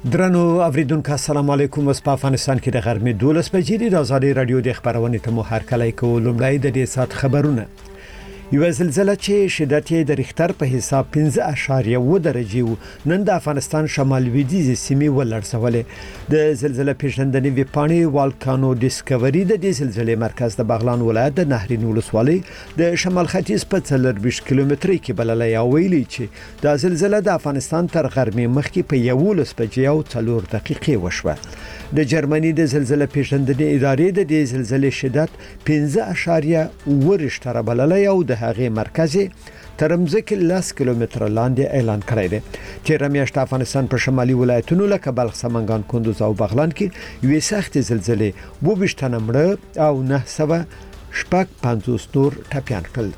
درنو اوریدونکو السلام علیکم. اوس په افغانستان کې د غرمې 12 بجې د آزادي رادیو د خبرونې ته مو هر کله کوو. لومړی د دې سات خبرونه. یو زلزلہ چې شدت یې د ریختر په حساب 5.1 درجه نن د افغانستان شمال لویدیځ سیمې ولړزولې. د زلزلہ پیژندنې ویبپاڼې والکانو ډیسکوري د دې زلزلې مرکز د بغلان ولایت د نهرین ولسوالۍ د شمال ختیځ په 40 کیلومتري کې بللې او ویلي چې د زلزلہ د افغانستان تر غرمې مخکې په 11 بجې او 4 دقیقې وشوه. د جرمني د زلزلہ پیژندنې ادارې د دې زلزلې شدت 5.1 ریشتره بللې او د هغه مرکز ترمزک 10 کیلومتر لاندې اعلان کړی دی. چې رمیاشت افغانستان په شمالي ولایتونو لکه بلخ، سمنګان، کندوز او بغلان کې یوې سخت زلزلې 22 تنه مړه او 950 نور ټپیان کړل.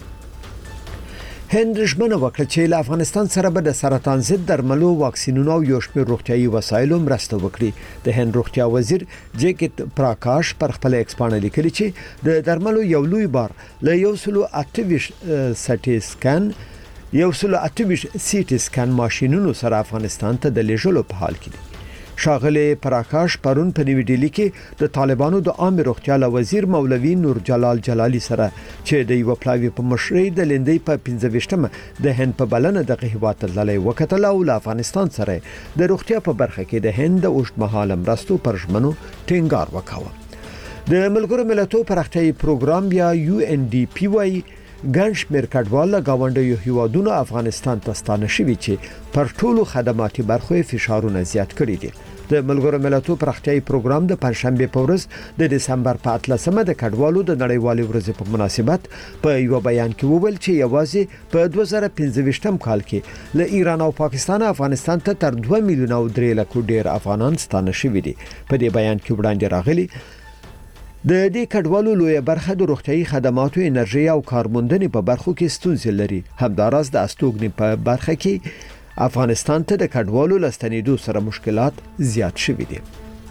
هند ژمنه وکړه چې له افغانستان سره به د سرطان ضد درملو، واکسینونو او یو شمېر روغتیايي وسایلو مرسته وکړي. د هند روغتیا وزیر جیکټ پراکاش پر خپل ایکس باندې لیکلي چې د درملو یو لوی بار له 128 سیټي سکان ماشينونو سره افغانستان ته د لیږلو په حال کې دي. شاغله پراکاش پرون په نیو ډیلی کې د طالبانو د عام روغتیا وزیر مولوی نور جلال جلالی سره چې د یو پلاوی په مشرۍ د لندۍ په 15مه د هند په بلنه د هیواد تللی وکتل او له افغانستان سره د روغتیا په برخه کې د هند د اوږدمهاله مرستو پر ژمنو ټینګار وکاوه. د ملګرو ملتونو پراختیايي پروګرام یا UNDP وايي ګڼ شمېر کډوال غونډیو هیوادونو افغانستان ته ستانه شوي چې پر ټولو خدماتي برخو فشارونه زیات کړي دي. د ملګرو ملتونو پراختیايي پروګرام د پنځشنبه په ورځ د دسمبر په 13مه د کډوالو د نړیوالې ورځې په مناسبت په یو بیان کې وویل چې یوازې په 2015 کال کې له ایران او پاکستان افغانستان ته تر 2 میلیونه او 3 لک ډیر افغانان ستانه شوي دي. په دې بیان کې وړاندې راغلي د دې کډوالو لوی برخه د روغتيایي خدماتو، انرژي او کارموندنې په برخو کې ستونزې لري. همداراز د استوګنې په برخه کې افغانستان ته د کډوالو لستنېدو سره مشکلات زیات شوي دي.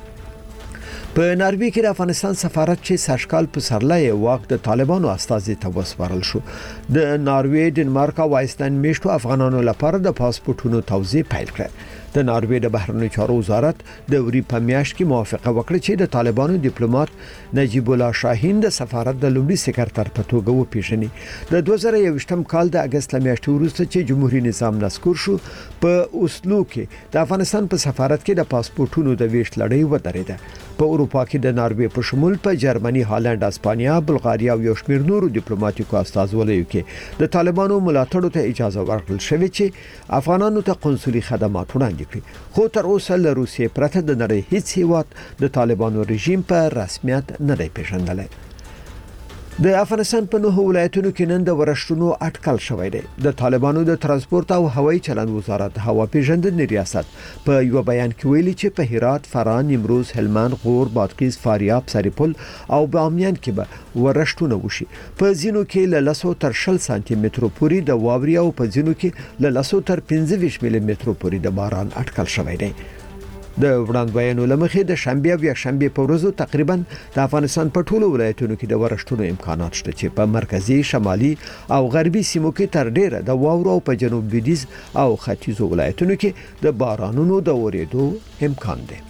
په ناروې کې د افغانستان سفارت چې سرشکال په سرلای واک د طالبانو استازي ته وسپارل شو. د ناروې، ډنمارک او آیسلند میشتو افغانانو لپاره د پاسپورتونو توزیع پیل کړه. د ناروې د بهرنیو چارو وزارت د وری په میاشت کې موافقه وکړه چې د طالبانو ډیپلوماټ نجیب الله شاهین د سفارت د لومړي سکرټر په توګه وپیژني. د 2021 کال د اگست میاشتې وروسته چې جمهوریت نظام نسکور شو، په اوسلو کې د افغانستان په سفارت کې د پاسپورتونو د ویش لړۍ ودرېده. په اروپا کې د ناروې په شمول په جرمني، هالند، اسپانیا، بلغاریا او یو شمېر نورو ډیپلوماټیکو استازولیو کې د طالبانو ملاتړو ته اجازه ورکړل شوې چې افغانانو ته قنصلي خدمات وړاندې کړي. خو تر اوسه له روسیې پرته د نړۍ هیڅ هیواد د طالبانو رژیم په رسمیت نه دی پیژندلی. د افغانستان په 9 ولایتونو کې نن د ورښتونو اټکل شوی دی. د طالبانو د ترانسپورت او هوایي چلند وزارت هوا پیژندنې ریاست په یو بیان کې ویلي چې په هرات، فراه، نیمروز، هلمند، غور، بادغیس، فاریاب، سرپل او بامیان کې به ورښتونه وشي. په ځینو کې له 10 تر 20 سانتي مترو پورې د واوري او په ځینو کې له 10 تر 25 ملي مترو پورې د باران اټکل شوی دی. د وړاندوینو لمخې د شنبه او یکشنبه په ورځو تقریبا د افغانستان په ټولو ولایتونو کې د ورښتونو امکانات شته چې په مرکزی، شمالي او غربي سیمو کې تر ډیره د واورو او په جنوب لویدیځ او ختیځو ولایتونو کې د بارانونو د اورېدو امکان دی.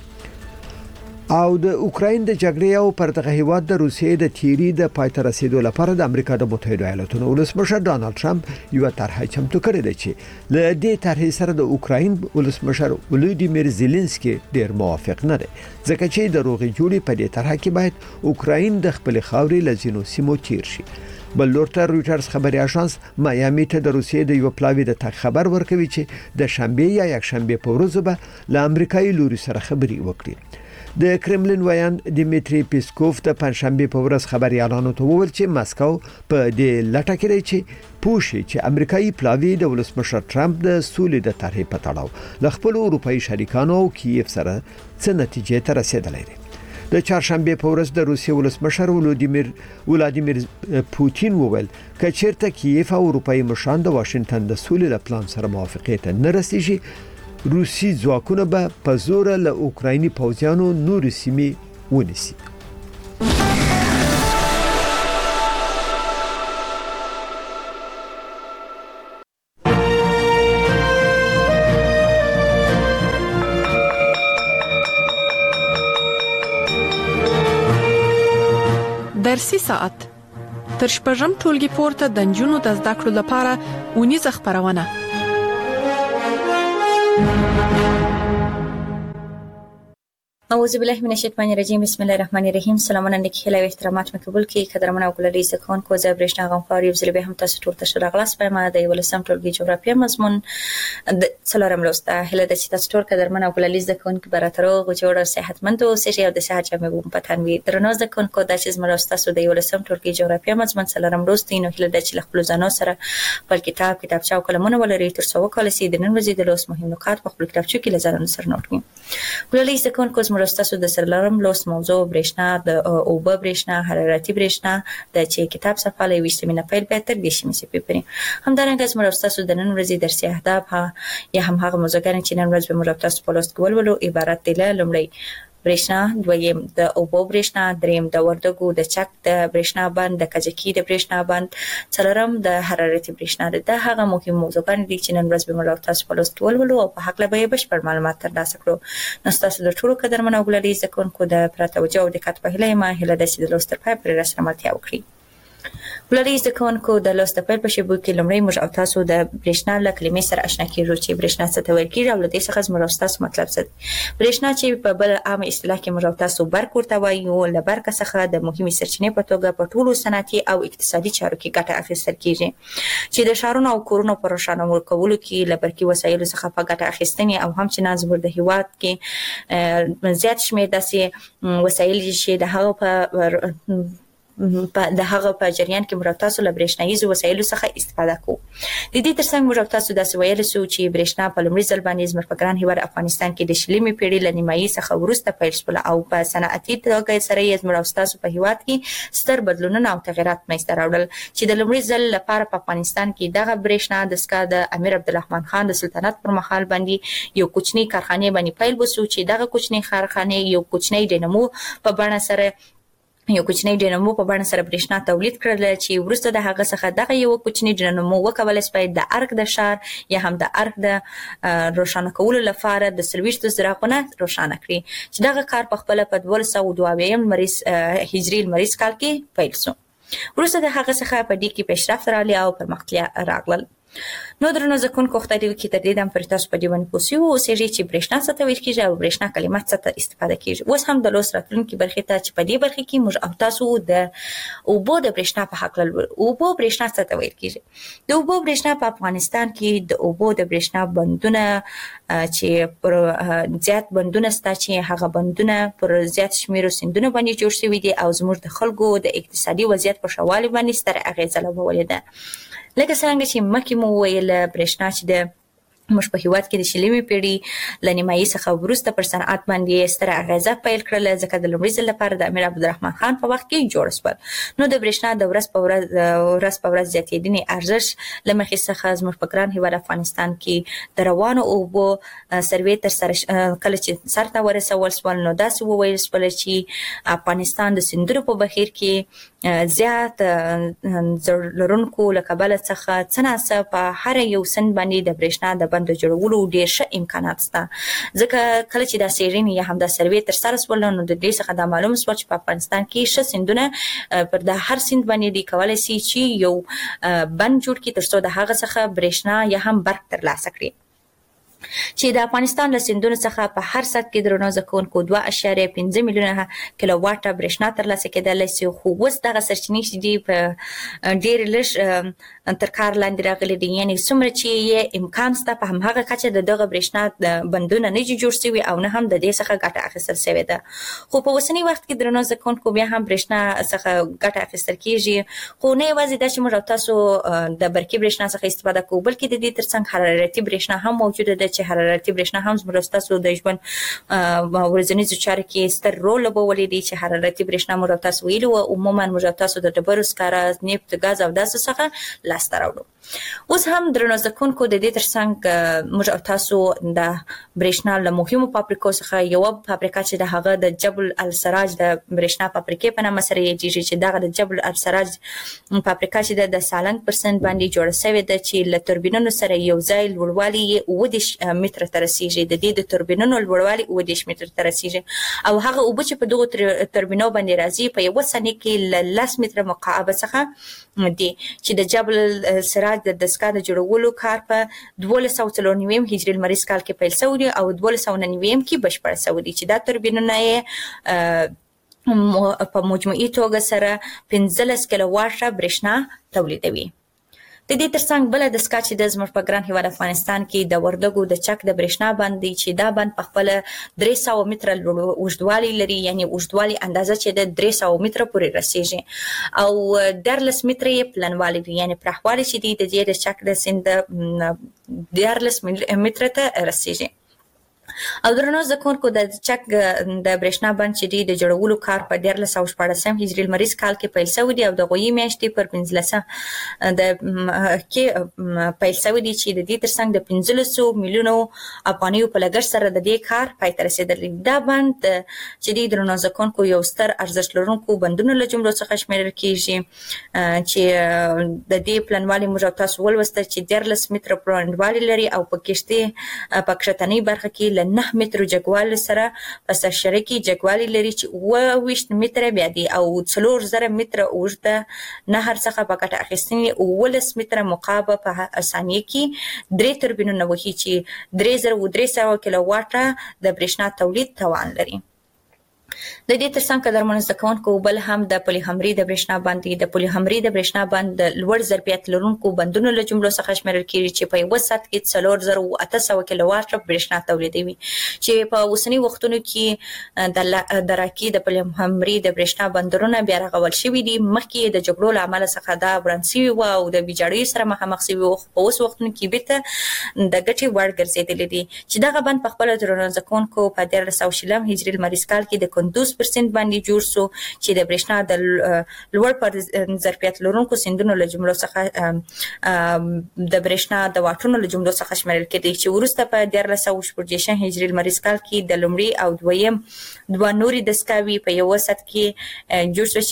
او د اوکراین د جګړې او پر دغه هیواد د روسیې د تیری د پایته رسیدو لپاره د امریکا د متحده ایالاتونو ولسمشر ډانلډ ټرمپ یو طرحه چمتو کړې ده چې له دې طرحې سره د اوکراین ولسمشر ولودیمیر زيلنسکي ډیر موافق نه دی، ځکه چې د روغې جوړې په دې طرحه کې باید اوکراین د خپل خاورې لزینو سیمو تیر شي. بل لورته رويټرز خبري اژانس مایامي ته د روسیې د یو پلاوی د تک خبر ورکوي چې د شنبه یا یکشنبه په ورځ به له امریکایي لوري سره خبري وکړي. د کرملین ویان دیمیتری پیسکوف د پنځشنبه په ورځ خبريالانو ته وویل چې مسکو په دې لټه کې دی چې پوښي چې امریکایي پلاوی د ولسمشر ټرمپ د سولې د طرحې په تړاو له خپل اروپایي شریکانو او کیف سره څه نتیجې ته رسیدلی دی. د چهارشنبه په ورځ د روسیې ولسمشر ولادیمیر پوتین وویل چې چیرته کیف او اروپایي مشران د واشنگټن د سولې پلان سره موافقت نه رسیږي، روسي ځواکونه به په زور له اوکرایني پوځیانو نور سیمې ونیسي. درسي ساعت تر شپږم ټولګي پورته د نجونو د زده کړو لپاره اونیزه خپرونه. اعوذ بالله من الشیطان الرجیم. بسم الله الرحمن الرحیم. سلامونه نیکی و احترامات مقبول کی قدرمن او ګلري سکون کو زبرشنا غمخوار یو ځل به هم تاسو ټول ته شراغلاس په ما د ولسم ټولګي جغرافیه مضمون د څلورم لوسته هله د چې تاسو ټول قدرمن او ګلري سکون کی براترو غوړ صحتمند او سړي او د صحت جامع وو په تنوي درنو سکون کو د چې زموږ تاسو د ولسم ټولګي جغرافیه مضمون څلورم لوستي نو هله د چې خپل ځانو سره په کتابچه او قلمونه ولري تر څو کله سي د نن ورځې د لوس مهم نکات په خپل کتابچه کې لزان سره نوٹ کړئ. ګلري سکون کو زموږ تاسو د سرلارم لوست موضوع برېښنا د اوبه برېښنا حرارتي برېښنا د چې کتاب صفحه له 20 مینه پیل به تر 10 مې سپېپري همدارنګه زموږ تاسو د نن ورځې درسي اهداف یا هم هغه موضوعګان چې نن ورځ به موږ تاسو په لوست کولو عبارت دي له لومړی برېښنا، دویم د اوبو برېښنا، دریم د وردګو د چک د برېښنا بند، د کجکي د برېښنا بند، څلورم د حرارتي برېښنا. د هغه مهم موضوعګان دي چې نن ورځ به موږ تاسو په لوست کولو او په حق له به بشپړ معلومات ترلاسه کړو. نو تاسو د ټولو قدرمن او ګلري زکونکو د پرتوجه او دقت په هیله ما هله د چې د لوست په پر رسمالتیا وکړي. ګلري زکونکو د لوست په پر شبو کې لمړی موږ او تاسو د برېښنا له کلمې سره آشنا کیږو چې برېښنا څه ته ویل کیږي او د دې څخه موږ تاسو مطلب څه. برېښنا چې په بل عام اصطلاح کې موږ تاسو برق ورته وایو، له برق څخه د مهمه سرچینې په توګه په ټولو صنعتي او اقتصادي چارو کې ګټه اخیستل کیږي چې د شهرونو او کورونو پر روښانه کولو کې له برقي وسایلو څخه په ګټه اخیستنې او هم چې نازور د هیواد کې زیات شمېر داسې وسایل چې د هغه په جریان کې موږ تاسو له برېښنایي وسایلو څخه استفاده کوو. د دې ترڅنګ موږ تاسو د ویل سو چې برېښنا په لومړي ځل باندې زموږ په ګران هیواد افغانستان کې د شلمې پیړۍ له نیمایي څخه وروسته پیل شول او په صنعتي توګه سره یې زموږ تاسو په هیواد کې ستر بدلونونه او تغیرات منځته راوړل چې د لومړي ځل لپاره په افغانستان کې دغه برېښنا د سکا د امیر عبدالرحمن خان د سلطنت پر مهال باندې یو کوچنی کارخانه باندې پیل وسو چې دغه کوچنی کارخانه یو کوچنی ډینمو په بڼه سره برېښنا تولید کړل چې وروسته د هغه څخه دغه یو کوچنی ډینمو وکولای شي د ارګ د شار یا هم د ارګ د روښانه کولو لپاره د 23 زراعتونه روښانه کړي چې دغه کار په خپل په 1222 هجري لمریز کال کې پیل شو. وروسته د هغه څخه په دې کې پیشرفت راغلی او پرمختیا راغله. نو درنو زکونکو خدای دې کې تر دې دم پر تاسو په دیوان پوسیو او سېږي چې برېښنا څه ته ویل کېږي او برېښنا کلمه څه ته استفاده کېږي. اوس هم د لوست راتلونکي برخې ته چې په دې برخې کې موږ او تاسو د اوبو د برېښنا په حق لولو. اوبو برېښنا څه ته ویل کېږي؟ د اوبو برېښنا په افغانستان کې د اوبو د برېښنا بندونه چې پر زیات بندونه ستا چې هغه بندونه پر زیات شمیرو سیندونو باندې جوړ شوي دي او زموږ د خلکو د اقتصادي وضعیت په ښه والي باندې ستره اغېزه لرلې ده. لکه څنګه چې مخکې مو ویل برېښنا چې د موږ په هیواد کې د شلمې پیړۍ له نیمایي څخه وروسته پر صنعت باندې ستره اغېزه پیل کړله ځکه د لومړي ځل لپاره د امیر عبدالرحمن خان په وخت کې جوړ شول. نو د برېښنا د ورځ په ورځ زیاتېدنې ارزښت له مخې څخه زموږ په ګران هیواد افغانستان کې د روانو اوبو سروې تر سره کله چې سر ته ورسول شول نو داسې وویل شول چې افغانستان د سیندونو په بهیر کې زیات لرونکو له کبله څخه څه ناڅه په هر یو سند باندې د برېښنا د بند جوړولو ډېر ښه امکانات شته ځکه کله چې دا څېړنې یا هم دا سروې ترسره شول نو د دې څخه دا معلومه شوه چې په افغانستان کې ښه سیندونه پر د هر سیند باندې دی کولی شي چې یو بند جوړ کړي تر څو د هغه څخه برېښنا یا هم برق ترلاسه کړي چې د افغانستان له سیندونو څخه په هر ساعت کې درنو زکونکو 2.5 میلیونه کیلو واټه برېښنا ترلاسه کېدلی شي خو اوس دغه سرچینې چې دي په ډېر لږ تر کار لاندې راغلي دي یعنې څومره چې یې امکان شته په همهغه کچه د دغه برېښنا بندونه نه دي جوړ شوي او نه هم د دې څخه ګټه اخیستل شوې ده. خو په اوسني وخت کې درنو زکونکو بیا هم برېښنا څخه ګټه اخیستل کېږي خو نه یوازې دا چې موږ تاسو د برقي برېښنا څخه استفاده کوو بلکې د دې ترڅنګ حرارتي برېښنا هم موجوده ده چې حرارتي برېښنا هم زموږ تاسو د ژوند ورځنیزو چارو کې ستر رول لوبولی دی چې حرارتي برېښنا موږ تاسو ویلو عموما موږ تاسو د ډبرو سکاره نفت ګاز او داسې څخه لاسته راوړو. اوس هم درنو ځکونکو د دې ترڅنګ موږ او تاسو د برېښنا له مهمو فابریکو څخه یو فابریکه چې د هغه د جبل السراج د برېښنا فابریکې په نامه سره یادېږي چې دغه د جبل السراج فابریکه چې د سالنګ پرسنټ باندې جوړه شوې ده چې له توربینونو سره یو ځای لوړوالی یې 9 متره ته رسیږي. د دې د توربینونو لوړوالی 9 متره ته رسیږي او هغه اوبه چې په دغه توربینو باندې راځي په یو ثانیه کې له 10 متره مکعب څخه دي چې د جبل السراج د دستګاه د جوړولو کار په 1294 هجري لمریز کال کې پیل شوی او 1299 کې بشپړ شوی چې دا توربینونه یې په مجموعي توګه سره 15 کیلو واټه برېښنا تولیدوي. د دې ترڅنګ بل د سکا چې د زموږ په ګران هیواد افغانستان کې د وردګو د چک د برېښنا بند دی چې دا بند په خپل 300 متره اوږدوالی لري، یعنی اوږدوالی اندازه چې د 300 متره پورې رسیږي او 14 متره یې پلنوالی دی، یعنی پراخوالی چې دی د دې د چک د سیند 14 متره ته رسیږي. او درنو ځکونکو د چک د برېښنا بند چې دی د جوړولو کار په 1414 هجري لمریز کال کې پیل شوی دی او د غویي میاشتې پر 15 د کې پیل شوی دی چې د دې ترڅنګ د 1500 میلیونو افغانیو په لګښت سره د دې کار پای ته رسیدلی. دا بند چې دی درنو ځکونکو یو ستر ارزښت لرونکو بندونو له جملو څخه شمیرل کیږي چې د دې پلنوالي موږ تاسو ولوسته چې 14 متره پلنوالي لري او په کښتۍ په کښتنۍ برخه کې 9 متره جګوالي سره په سرشره کې جګوالي لري چې 28 متره بیا دی او 4000 متره اوږده نهر څخه په ګټه اخیستنې 19 متره مکعب په ثانیه کې 3 توربینونه وهي چې 3300 کیلو واټه د برېښنا تولید توان لري. د دې ترڅنګ قدرمنو زده کوونکو بل هم د پولیحمري د برېښنا بند دی. د پولیحمري د برېښنا بند د لوړ ظرفیت لرونکو بندونو له جملو څخه شمیرل کیږي چې په یو ساعت کې 4800 کیلو واټ برېښنا تولیدوي چې په اوسنی وختونو کې د راکي د پولیحمري د برېښنا بندرونه بیا رغول شوي دي. مخکې د جګړو له امله څخه دا وران شوي وو او د ویجاړیو سره مخامخ شوي وو، په اوس وختونو کې بیرته د ګټې وړ ګرځېدلي دي چې دغه بند په خپله درنو زده کوونکو په 1400 هجري لمریز کال کې د 15% باندې جوړ شو چې د برېښنا د لوړ پر ظرفیت لرونکو سیندونو له جملو څخه د برېښنا د واټونو له جملو څخه شمیرل کېدی چې وروسته په 1414 هجري لمریز کال کې د لومړي او دویم دوه نورې دستګاوې په یوه ساعت کې جوړ شو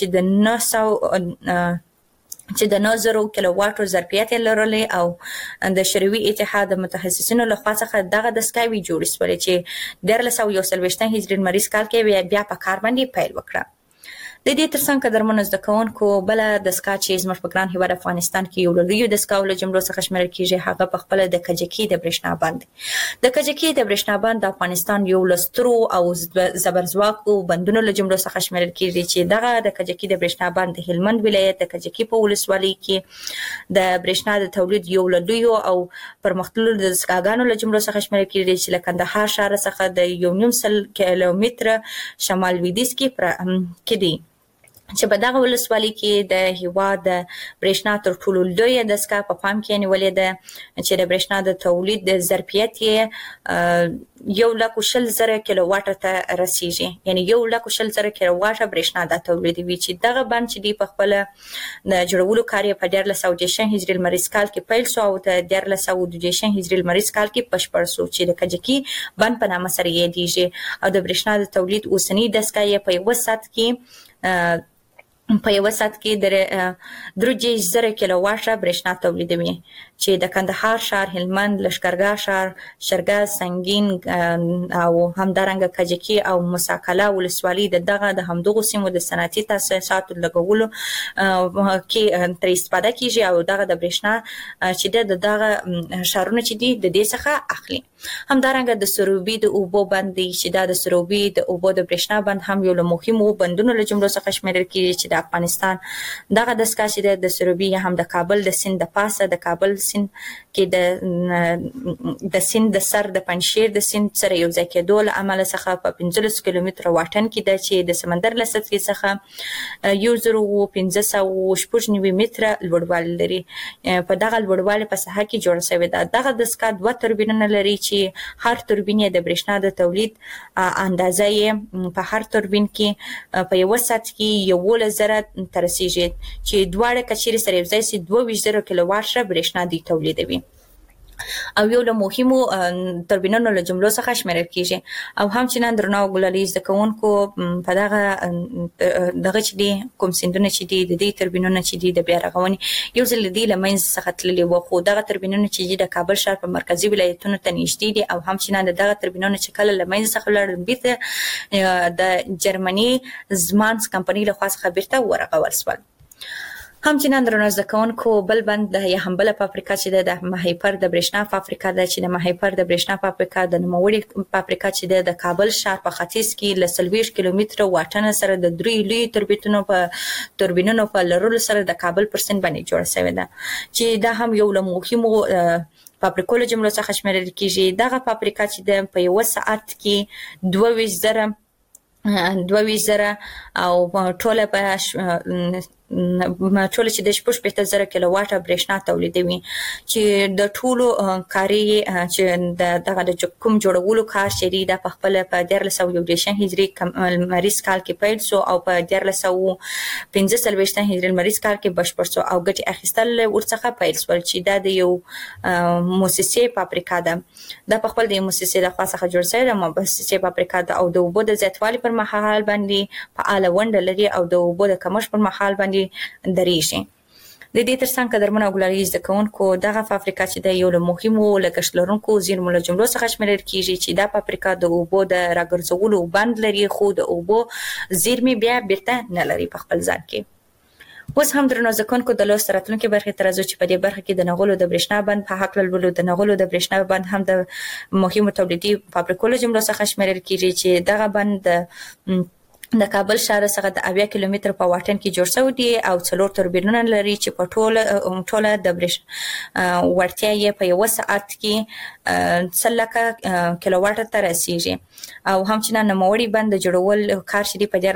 چې د 9000 کیلو واټو ظرفیت لرلې او د شوروي اتحاد د متخصصینو له خوا څخه دغه دستګاوې جوړې شولې چې 1421 هجري لمریز کال کې بیا په کار باندې پیل وکړه. د دې ترڅنګ قدرمنو زده کوونکو بله دستګاه چې زموږ په ګران هیواد افغانستان کې یو له لویو دستګاو له جملو څخه شمیرل کیږي هغه په خپله د کجکي د برېښنا بند. د کجکي د برېښنا بند د افغانستان یو له سترو او زبرځواکو بندونو له جملو څخه شمیرل کیږي چې دغه د کجکي د برېښنا بند د هلمند ولایت د کجکي په ولسوالۍ کې د برېښنا د تولید یو له لویو او پرمختللو دستګاګانو له جملو څخه شمیرل کیږي چې له کندهار ښار څخه د 1.5 کیلومتره شمال لویدیځ کې دی چې په دغه ولسوالۍ کې د هیواد د برېښنا تر ټولو لویه دستګاه په پام کې نیولې ده چې د برېښنا د تولید د ظرفیت یې 1,20,000 کیلو واټه ته رسیږي، یعنی 1,20,000 کیلو واټه برېښنا دا تولیدوي چې دغه بند چې دی په خپله د جوړولو کار یې په 1422 هجري لمریز کال کې پیل شو او د 1422 هجري لمریز کال کې بشپړ شو چې د کجکي بند په نامه سره یادېږي او د برېښنا د تولید اوسنۍ دستګاه یې په یوه ساعت کې د 3,000 کیلو واټه برېښنا تولیدوي چې د کندهار ښار، هلمند، لښکرګاه ښار، شرګه، سنګین او همدارنګه کجکي او مساکله ولسوالۍ د همدغو سیمو د صنعتي تاسیساتو لګولو کې ترې استفاده کیږي او دغه د برېښنا چې د دغه ښارونه چې دي د دې څخه اخلي. همدارنګه د سروبي د اوبو بند دی چې دا د سروبي د اوبو د برېښنا بند هم یو له مهمو بندونو له جملو څخه شمیرل کیږي چې د افغانستان دغه دستګاه چې د سروبي هم د کابل د سیند د پاسه د کابل سیند کې د سیند د سر د پنجشیر د سیند سره یو ځای کېدو له امله څخه په 15 کیلومتره واټن کې ده چې د سمندر له سطحې څخه 1590 متره لوړوالی لري. په دغه لوړوالي په ساحه کې جوړه شوې ده. دغه دستګاه 2 توربینونه لري چې هر توربین د برېښنا د تولید اندازه یې په هر توربین کې په یوه ساعت کې 11,000 زره تر رسیږي چې دواړه کچېرې سره یو ځای سي 22,000 کیلووات برېښنا دی تولیدوي او یو له مهمو توربینونو له جملو څخه شمیرل کیږي او همچنان درنو ګلالي زکونکو په دغه چې دي کوم سندونه چې دي د دې توربینونو چې دي د بیا رغونې یو ځل دی لمنځ څخه تللی و خو دغه توربینونو چې د کابل ښار په مرکزی ولایتونو ته نږدې دي او همچنان دغه توربینونو چې کله لمنځ څخه لړل بیت د جرمني زمانس کمپنی له خاص خبرته ورغول سول همچنان درنو زکونکو بل بند د یحمبل فابریکا چې د مهیپر د برېښنا فابریکا د چې د مهیپر د برېښنا فابریکا د نوموړي فابریکا چې د کابل ښار په ختیځ کې ل 30 کیلومتر واټن سره د درې لوی توربینونو په لرلو سره د کابل پر سند باندې جوړ شوی ده چې دا هم یو له مهمو فابریکو له جملو څخه شمیرل کیږي دغه فابریکا چې د په یو ساعت کې 22,000 او ټوله په ټول چې د 15,000 کیلووات برېښنا تولیدوي چې د ټولو کاري چې دغه د کوم جوړولو کار شری د خپل په 1301 هجری مریض کال کې پیل شو او په 1315 هجری مریض کال کې بشپړ شو او ګټه اخیستل ورڅخه پیل شول چې دا د یو مؤسسې فابریکا ده د خپل د مؤسسې د خاصه جوړ شوی د مؤسسې فابریکا ده او د وبو د زیاتوالي پر مهال باندې فعال ونډه لري او د وبو د کمښت پر مهال باندې درېږي د دې ترڅنګ قدرمنو ګلالي زکونکو دغه فابریکا چې د یو له مهمو لګښت لرونکو زیرمو له جملو څخه شمیرل کیږي چې دا فابریکا د اوبو د راګرځولو بند لري خو د اوبو زیرمې بیا بیرته نه لري په خپل ځان کې اوس هم درنو زکونکو د لوست راتلونکو برخې ترازو چې په دې برخه کې د نغولو د برېښنا بند په حق لولو د نغولو د برېښنا بند هم د مهمو تولیدي فابریکو له جملو څخه شمیرل کیږي چې دغه بند د کابل ښار څخه د 80 کیلومتر په واټن کې جوړ شوی دی او 4 توربینونه لري چې په ټوله د برېښنا ورتیا یې په یو ساعت کې 300 کیلووات ته رسیږي او همچنان نوموړي بند جوړول کار شری په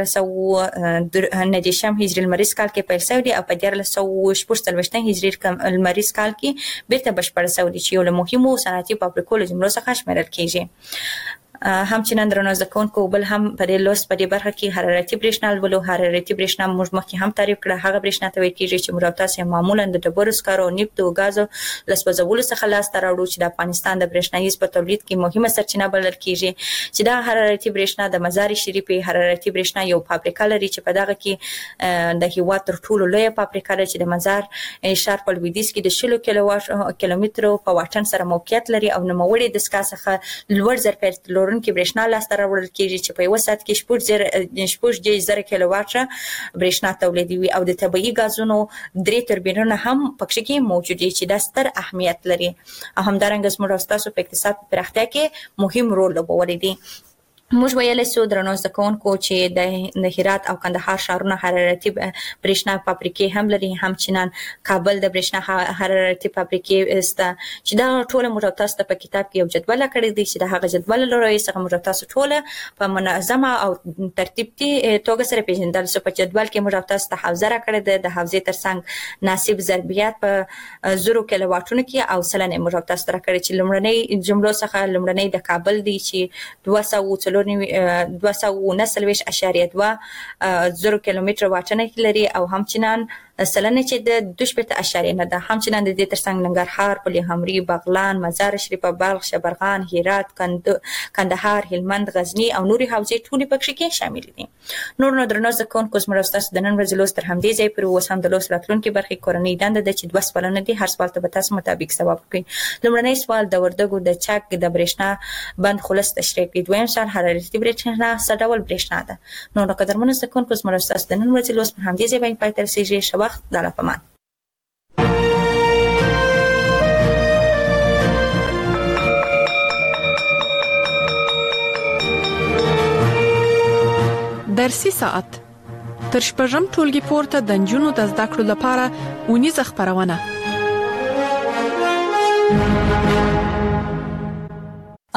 1990 هجری مریض کال کې پیل شوی دی او په 1914 هجری مریض کال کې بیرته بشپړ شوی دی چې یو له مهمو صنعتي فابریکو له جملو څخه شمیرل کیږي همچنان درنو زکونکو بل هم په دې لوست په دې برخه کې حرارتي برېښنا ولو حرارتي برېښنا موږ مخکې هم تعریف کړه هغه برېښنا ته ویل کېږي چې موږ تاسو معمولا د ډبرو سکرو نفت او غازو لسپزولو څخه لاس ته راوړو چې د افغانستان د برېښنایي په تولید کې مهمه سرچینه بلل کېږي چې دا حرارتي برېښنا د مزار شریف حرارتي برېښنا یو فابریکا لري چې په دغه کې د هیواد تر ټولو لوی فابریکا ده چې د مزار ښار په لویدیځ کې د 10 کیلومتر په واټن سره موقعیت لري او نوموړي د سکا څخه لوړ ظرفیت کې برېښنا لاسته راوړل کېږي چې په یو ساعت کې 14,000 کیلووات برېښنا تولیدوي او د طبيعي غازونو 3 توربینونه هم پکې کې موجود دي چې د ستر اهمیت لري او همدارنګه زموږ تاسو په اقتصاد پراختیا کې مهم رول لوبولی دي موږ ویل سو درنو زکونکو چې د هرات او کندهار ښارونه حرارتي برېښنا فابریکې هم لري همچنان کابل د برېښنا حرارتي فابریکې است چې دا ټول موږ تاسو ته په کتاب کې یو جدول کړی دی چې د هغه جدول لري څنګه موږ تاسو ټول په منظمه او ترتیبي توګه سره پیژندل سو په جدول کې موږ تاسو ته حوزه کړی دی د حوزې ترڅنګ ناسب ضربیات په 0 کیلوواتونو کې او سلنه موږ تاسو ته کړی چې لمړنۍ جملو څخه لمړنۍ د کابل دی چې 219.2 کیلومتر واټن لري او همچنان سلنه چې د 2.9 ده همچنان د دې ترڅنګ ننګرهار پليحمري بغلان مزار شریف بلخ شبرغان هرات کندهار هلمند غزنی او نوري حوزې ټولې پکې کې شامل دي نور نو درنو زکونکو سمرستاس د نن ورځې لوست تر همدې ځای پر وسم د لوست راتلونکو برخې کورنۍ دنده د چې 2 سوالونه دي هر سوال ته به تاسو مطابق ځواب کړئ لومړنی سوال د وردګو د چک د برېښنا بند خلاص تشریح کړئ دویم سوال حرارتي برېښنا څه ډول برېښنا ده نو قدرمنو زکونکو سمرستاس د نن ورځې لوست پر همدې ځای باندې پای ته رسیږي وخت در پمان درسي ساعت تر شپږم ټولګي پورته د نجونو د زده کړو لپاره اونیزه خبرونه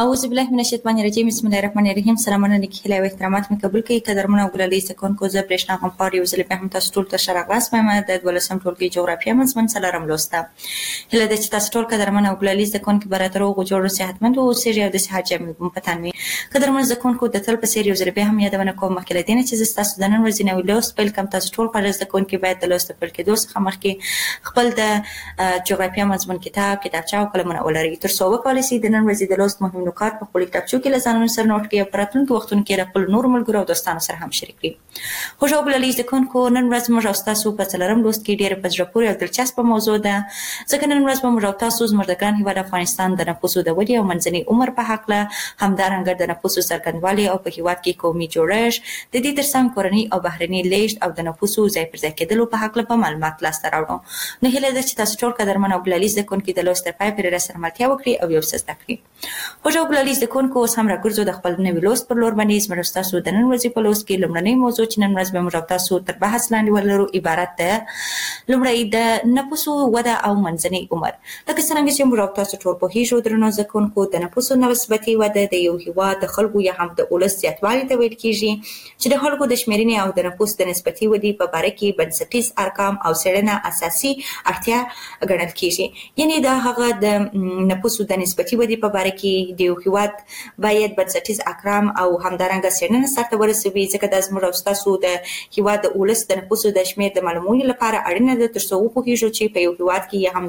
اعوذ بالله من الشیطان الرجیم بسم الله الرحمن الرحیم. سلامونه نیکی هیله او احترامات می قبول کړئ. قدرمنو او ګلالي زکونکو زه برېښنا غمپار یو ځل بیا هم تاسو ټول ته ښه راغلاست وایم. د 12م ټولګي جغرافیه مضمون څلورم لوست ده. هیله ده چې تاسو ټول قدرمنو او ګلالي زکونکو به راته روغ او جوړ او صحتمند اوسئ او د صحت جامې مو په تن وي. قدرمنو زکونکو د تل په څېر یو ځل بیا هم یادونه کوم مخکې له دې نه چې زه ستاسو د نن ورځې نوی لوست پیل کوم. تاسو ټول خوږ زکونکي باید د لوست پیل کېدو څخه مخکې خپل د جغرافیه مضمون کتابچه او قلمونه ولرئ تر څو وکولای شئ د نن ورځې د لوست مهم نکات په خپل کتابچو کې له ځانونو سره نوٹ کړئ او په راتلونکي وختونو کې خپل نور ملګرو او دوستانو سره هم شریک کړئ. خوږ او ګلالي زکونکو نن ورځ موږ او تاسو په څلورم لوست کې ډېره په زړه پورې او دلچسپه موضوع ده، ځکه نن ورځ به موږ او تاسو زموږ د ګران هېواد افغانستان د نفوسو د ودې او منځني عمر په هکله، همدارنګه د نفوسو څرګندوالي او په هېواد کې قومي جوړښت، د دې ترڅنګ کورني او بهرني لیږد او د نفوسو ځای پر ځای کېدلو په هکله به معلومات لاسته راوړو. نو هیله ده چې تاسو ټول قدرمن او ګلالي زکونکي د لوست تر پای پورې راسره ملتیا وکړي او یو څه زده کړي. خوږ او ګلالي زکونکو اوس هم راګرځو د خپل نوي لوست پر لور باندې. زموږ ستاسو د نن ورځې په لوست کې لومړنۍ موضوع چې نن ورځ به موږ تاسو تر بحث لاندې ولرو عبارت ده لومړی د نفوسو وده او منځنی عمر. لکه څنګه چې موږ تاسو ټول پوهیږو درنو زکونکو د نفوسو نسبتي وده د یو هېواد د خلکو یا هم د ولس زیاتوالي ته ویل کېږي چې د خلکو د شمېرنې او د نفوس د نسبتي ودې په باره کې بنسټیز ارقام او څېړنه اساسي اړتیا ګڼل کېږي. یعنې دا هغه د نفوسو د نسبتي ودې په باره کې د یو هېواد باید بنسټیز ارقام او همدارنګه څېړنه سرته ورسوي، ځکه دا زموږ او ستاسو د هېواد د ولس د نفوسو د شمېر د معلومولو لپاره اړینه ده، تر څو وپوهېږو چې په یو هېواد کې یا هم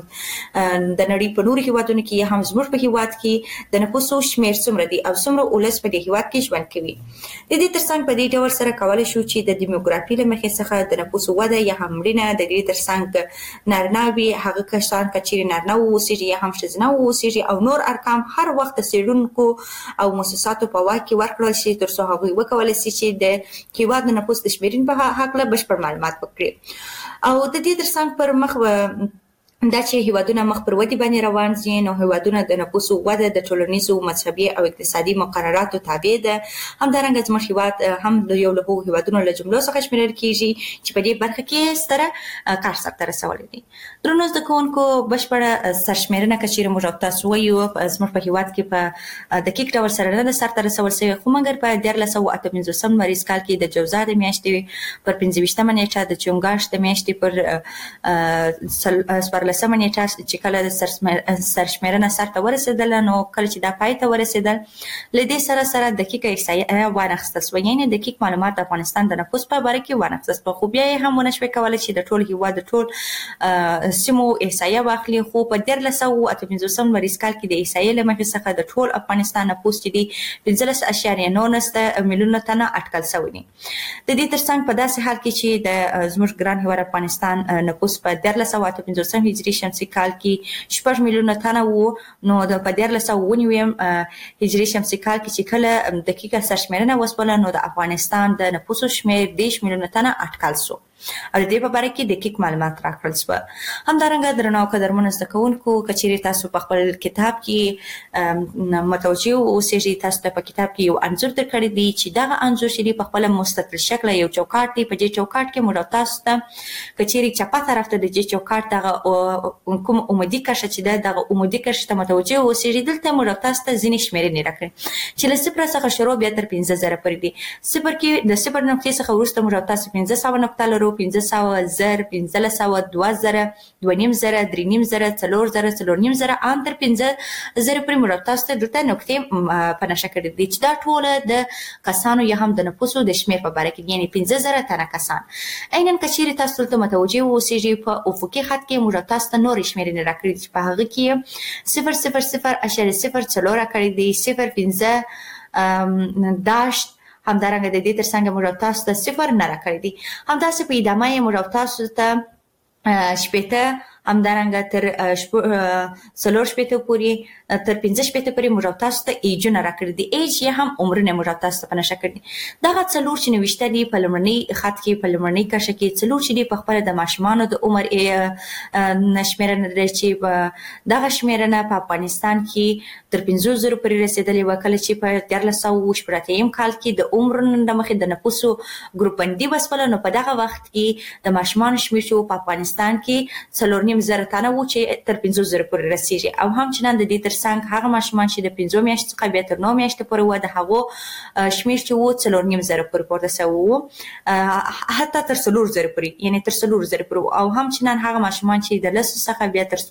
د نړۍ په نورو هېوادونو کې یا هم زموږ په هېواد کې د نفوسو شمېر څومره دی او څومره ولس په دې هېواد کې ژوند کوي. د دې ترڅنګ په دې ډول سره کولی شو چې د دیموګرافي له مخې څخه د نفوسو وده یا هم مړینه د دې ترڅنګ نارینه وي، هغه کسان که چیرې نارینه واوسېږي یا هم ښځینه واوسېږي او نور ارقام هر وخت د څېړونکو او مؤسساتو په واک کې ورکړل شي، تر څو هغوی وکولی شي چې د هېواد د نفوس د شمېرنې په هکله بشپړ معلومات ورکړي. او د دې ترڅنګ پر مخ دا چې هېوادونه مخ پر ودې باندې روان دي، نو هېوادونه د نفوسو وده د ټولنیزو مذهبي او اقتصادي مقرراتو تابع ده. همدارنګه زموږ هېواد هم د یو له هغو هېوادونو له جملو څخه شمېرل کېږي چې په دې برخه کې ستره کار سرته رسولی دی. درنو زده کوونکو بشپړه سرشمېرنه که چېرې موږ او تاسو وایو زموږ په هېواد کې په دقیق ډول سره نه ده سرته رسول سوې، خو مګر په 1358 لمریز کال کې د جوزا د میاشتې پر 15مه نیټه د چونګاش د میاشتې پر 14مه نیټه چې کله د سرشمېرنه سرته ورسېدله، نو کله چې دا پای ته ورسېدل له دې سره سره دقیقه احصایه وانخیستل شوه، یعنې دقیق معلومات د افغانستان د نفوس په باره کې وانخیستل شوه. خو بیا یې هم ونه شوی کولی چې د ټول هېواد د ټول سیمو احصایه واخلي، خو په 1358 لمریز کال کې د احصایې له مخې څخه د ټول افغانستان نفوس چې دی 15.19 میلیونه تنه اټکل شوی دی. د دې ترڅنګ په داسې حال کې چې د زموږ ګران هېواد افغانستان نفوس په 1358 هجري شمسي کال کې 6 میلیونه تنه وو، نو په 1399 هجري شمسي کال کې چې کله دقیقه سرشمېرنه وشوله، نو د افغانستان د نفوسو شمېر 10 میلیونه تنه اټکل شو او د دې په باره کې دقیق معلومات راکړل شوه. همدارنګه درنو او قدرمنو زده کوونکو که چیرې تاسو په خپل کتاب کې متوجه اوسېږئ، تاسو ته په کتاب کې یو انځور درکړی دی چې دغه انځور چې دی په خپله مستطیل شکله یو چوکاټ دی. په دې چوکاټ کې موږ تاسو ته که چیرې چپه طرف ته د دې چوکاټ دغه کوم عمودي کرښه چې ده دغه عمودي کرښې ته متوجه اوسېږئ، دلته موږ تاسو ته ځینې شمېرنې راکړي چې له 0 څخه شروع بیا تر 15,000 پورې دي. 0 کې د 0 نقطې څخه وروسته موږ تاسو 1500 نقطه لرو، 500 زر، 1500 2000 2500 3500 4000 4500 ان تر 5000 پورې موږ تاسو ته دلته نقطې په نښه کړي دي چې دا ټوله د کسانو یا هم د نفوسو د شمېر په باره کې، یعنې 15000 تنه کسان. عیناً که چیرې تاسو دلته متوجه اوسېږئ، په افقي خط کې موږ تاسو ته نورې شمېرنې راکړي چې په هغه کې 0.0.04 راکړي دي، 0.5 داشت، همدارنګه د دې ترڅنګ موږ تاسو ته 0 نه راکړي دي. همداسې په ادامه یې موږ تاسو ته 80 همدارنګه تر 4 پورې تر 15 پورې موږ تاسو ته ایجونه راکړي دي. ایج یا هم عمرونه موږ تاسو ته په نښه کړي دي. دغه 4 چې نوشته دي په لومړني خط کې په لومړني کرښه کې 4 چې دي په خپله د ماشومانو د عمر شمېرنه ده چې دغه شمېرنه په افغانستان کې تر 50,000 پورې رسېدلې وه، کله چې په 1380 کال کې د عمرونو له مخې د نفوسو ګروپ بندي وشوله، نو په دغه وخت کې د ماشومانو شمېر چې په افغانستان کې 4 3.5 تنه وو چې تر 15,000 پورې رسیږي او هم چې نن د دې ترڅنګ هغه ماشومان چې د 5 میاشتې څخه بیا تر 9 میاشتې پورې وو د هغو شمیر چې وو 4.5 پورې پورته شوی وو حتی تر 4,000 پورې یعنی تر 4,000 پورې او هم چې نن هغه ماشومان چې د لسو څخه بیا تر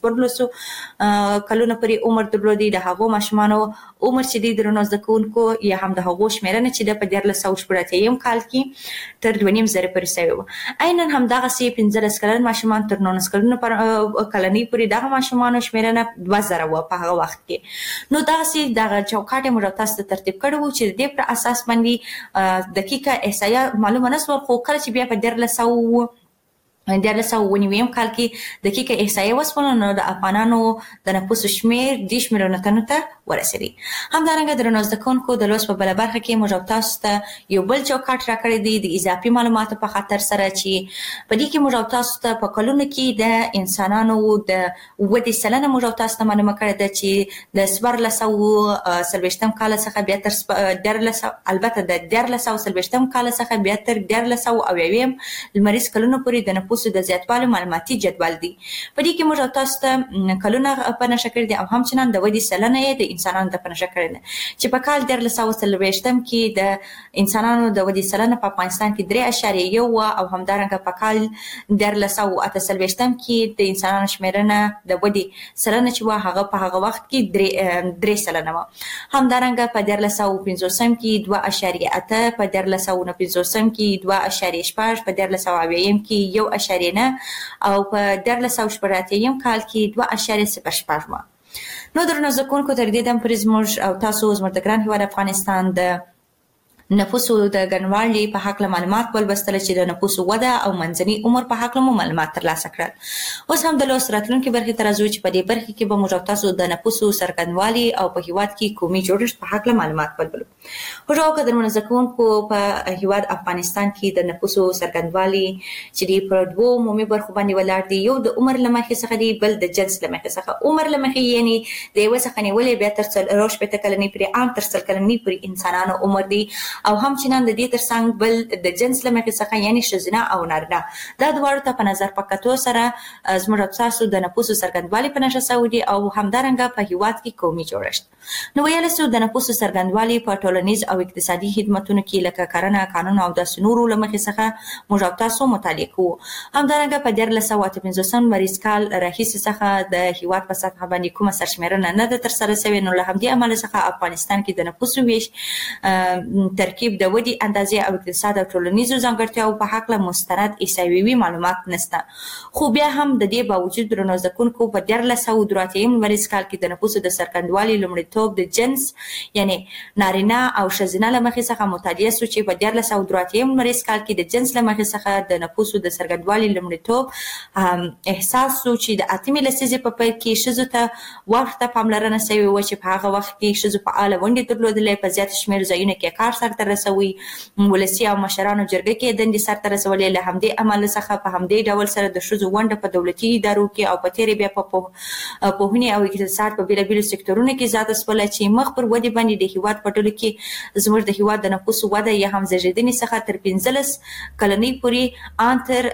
14 کلونو پورې عمر درلودي د هغو ماشومانو عمر چې د درنو زده کوونکو یا هم د هغو شمیرنه چې د 1480 کال کې تر 2.5 پورې شوی وو عیناً هم دغه سي 15 کلن ماشومان تر 19 کلونو کلنۍ پورې دغه ماشومانو شمیرنه 2000 و په هغه وخت کې نو دغه سي دغه چوکاټ موږ تاسو ته ترتیب کړو چې د دې پر اساس باندې دقیقه احصایه معلومه نشو خو کله چې بیا په 1490 کال کې دقیقه احصایه وسپونه نو د افغانانو د نفوس شمیر 10 میلیونه تنو ته ورسېدی همدارنګه د رنوز د کونکو د لوس په بل برخه کې موږ تاسو ته یو بل چوکاټ راکړی دی د اضافي معلوماتو په خاطر سره چې په دې کې موږ تاسو ته په کلونو کې د انسانانو د ودې سلنه موږ تاسو ته معلومه کړی ده چې د 1430 کال څخه بیا تر 1400 البته د 1430 کال څخه بیا تر 1490 لمریز کلونو پورې د نفوس د زیاتوالي معلوماتي جدول دی په دې کې موږ تاسو ته کلونه په نشه کړی دي او هم چې نن د ودې سلنه یې د انسانانو د په نشه کړی ده چې په کال 1430 کې د انسانانو د ودې سلنه په افغانستان کې 3.1 او همدارنګه په کال 1430 کې د انسانانو شمیرنه د ودې سلنه چې هغه په هغه وخت کې 3 سلنه و همدارنګه په 1450 کې 2.8 په 1450 کې 2.8 په 1490 کې 1.9 او په 1480 کال کې 2.08 نو درنو زکونکو تر دې دم پر زموږ او تاسو زموږ د ګران هیواد افغانستان د نفوسو د ګڼوالي په حق معلومات ولوستل چې د نفوسو وده او منځني عمر په حق معلومات ترلاسه کړل اوس هم د لوست راتلونکي برخې ته راځو چې په دې برخه کې به موږ تاسو د نفوسو څرګندوالي او په هیواد کې قومي جوړښت په حق معلومات ولولو هغه قدرمن زکونکو په هیواد افغانستان کې د نفوسو څرګندوالي چې د پر دوه عمومي برخو باندې ولاړ دي یو د عمر لمخې څخه دی بل د جنس لمخې څخه عمر لمخې یعنی د یو څخه نیولې به تر 40 کلنۍ پورې عام تر 100 کلنۍ پورې انسانانو عمر دی او هم چې نن د دې ترڅنګ بل د جنس لمخې څخه یعنی ښځینه او نارینه دا دواړو ته په نظر پکاتو سره زموږ تاسو د نفوسو څرګندوالي په نشه سعودي او همدارنګه په هیواد کې قومي جوړښت نو ویل سو د نفوسو څرګندوالي په ټولنیز او اقتصادي خدماتونو کې لکه کرنه قانون او د سنورو لمخې څخه موږ تاسو مطالعه کوو همدارنګه په 1450 مریض کال راهیسې څخه د هیواد په سطح باندې کومه سرشمیرنه نه ده ترسره شوې نو له همدې امله څخه افغانستان کې د نفوسو ویش ترکیب د ودی اندازې او اقتصاد او ټولنیزو ځانګړتیاو په حق له مستند احصایوي معلومات نشته خو بیا هم د دې باوجود درنو زکونکو په 1430 مریض کال کې د نفوسو د څرګندوالي لومړیتوب د جنس یعنی نارینه او ښځینه لمخې څخه مطالعه شو چې په 1430 مریض کال کې د جنس لمخې څخه د نفوسو د څرګندوالي لومړیتوب احساس شو چې د 8 لسیزې په پیل کې ښځو ته ورته پاملرنه شوې و چې په هغه وخت کې ښځو فعاله ونډې درلودلې په زیات شمېر ځایونو کې کار سرته رسوي ولسي او مشرانو جرګه کې دندې سرته رسولې له همدې عمل څخه په همدې ډول سره د ښځو ونډه په دولتي ادارو کې او په تیرې بیا په پوهنې او اقتصاد په بیلابیلو سکتورونو کې زیاته شوله چې مخ پر ودې باندې د هیواد په ټولو کې زموږ د هیواد د نفوسو وده یا هم زیږیدنې څخه تر 15 کلنۍ پورې ان تر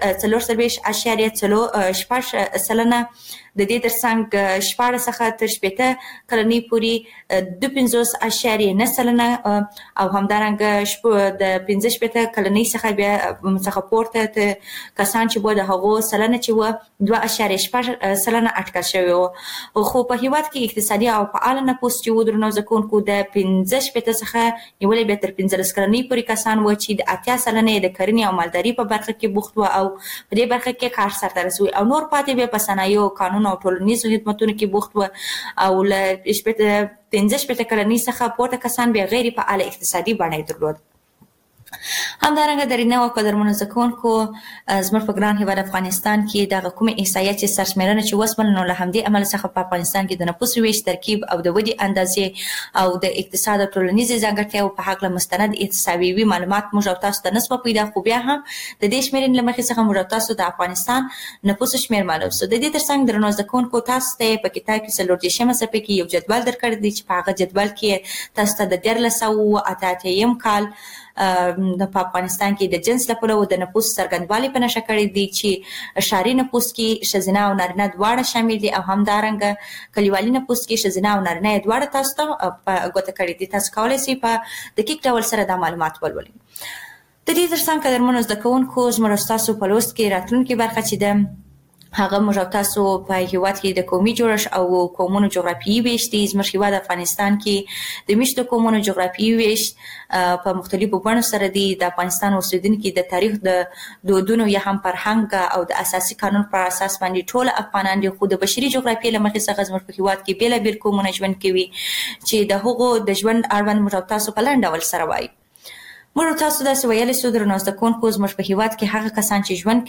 4.4 سلنه د دې ترڅنګ 14 څخه تر 18 کلنۍ پورې 2.9 سلنه او همدارنګه د 15 کلنۍ څخه بیا څخه پورته کسان چې د هغو سلنه چې و 2.8 سلنه اټکل شوی و خو په هیواد کې اقتصادي او فعال نفوس چې و درنو زکونکو د 15 څخه نیولې به تر 15 کلنۍ پورې کسان و چې د 80 سلنه د کرنې او مالداري په برخه کې بوخت و او په دې برخه کې کار سرته رسوي او نور پاتې به په صنایع قانون او ټولنیزو خدماتونو کې بوخت و او له 15 کلنۍ څخه پورته کسان به غیر فعال اقتصادي بڼه درلود همدارنګه درینه او قدرمنو زکونکو زموږ په ګران هیواد افغانستان کې د کومه احصایه چې سرشمیرنه چې وسمن نو له همدې عمل څخه په افغانستان کې د نفوسو ویش ترکیب او د ودی اندازې او د اقتصاد او ټولنیزي ځانګړتیاو په حق له مستند احصایوي معلومات موږ تاسو ته نسبت پیدا خو بیا هم د دې شمیرنې لمخې څخه موږ تاسو د افغانستان نفوسو شمیر معلوم سو د دې ترڅنګ درنو زکونکو تاسو ته په کتاب کې سلور دیشمه صفحه کې یو جدول درکړی دی چې په هغه جدول کې تاسو ته د 1480 کال په افغانستان کې د جنس لپاره د نفوس څرګندوالي په نشه کړی دی چې ښاري نفوس کې ښځینه او نارینه دواړه شامل دي او همدارنګه کلیوالي نفوس کې ښځینه او نارینه دواړه تاسو ته په ګوته کړی دي. تاسو کولی شئ په دقیق ډول سره دا معلومات ولولئ. د دې ترڅنګ قدرمنو زده کوونکو زموږ ستاسو په لوست کې راتلونکي برخه چې ده هغه موږ تاسو په هیواد کې د قومي جوړښت او قومونو جغرافیایي ویش دي. زموږ هیواد افغانستان کې د میشتو قومونو جغرافیایي ویش په مختلفو بڼو سره دي. د افغانستان اوسیدونکي د تاریخ د دودونو یا هم فرهنګ او د اساسي قانون پر اساس باندې ټول افغانان دي، خو د بشري جغرافیې له مخې څخه زموږ په هیواد کې بیلابیل قومونه ژوند کوي چې د هغو د ژوند اړوند موږ تاسو په لنډ ډول سره وایو. موږ تاسو داسې ویلی سو درنو زده کوونکو زموږ په هیواد کې هغه کسان چې ژوند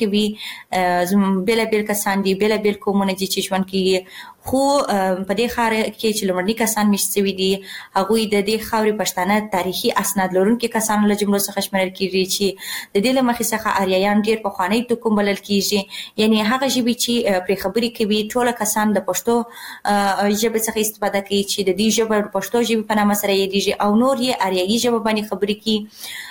کوي بیلابیل کسان دي، بیلابیل قومونه دي چې ژوند کوي، خو په دې ښار کې چې لومړني کسان میشت شوي دي هغوی د دې خاورې پښتانه تاریخي اسناد لرونکي کسانو له جملو څخه شمېرل کیږي چې د دې له مخې څخه آریایان ډېر پخوانی توکم بلل کیږي، یعنی هغه ژبې چې پرې خبرې کوي ټوله کسان د پښتو ژبې څخه استفاده کوي چې د دې ژبه د پښتو ژبې په نامه سره یادیږي او نور یې آریایي ژبه باندې خبرې کوي.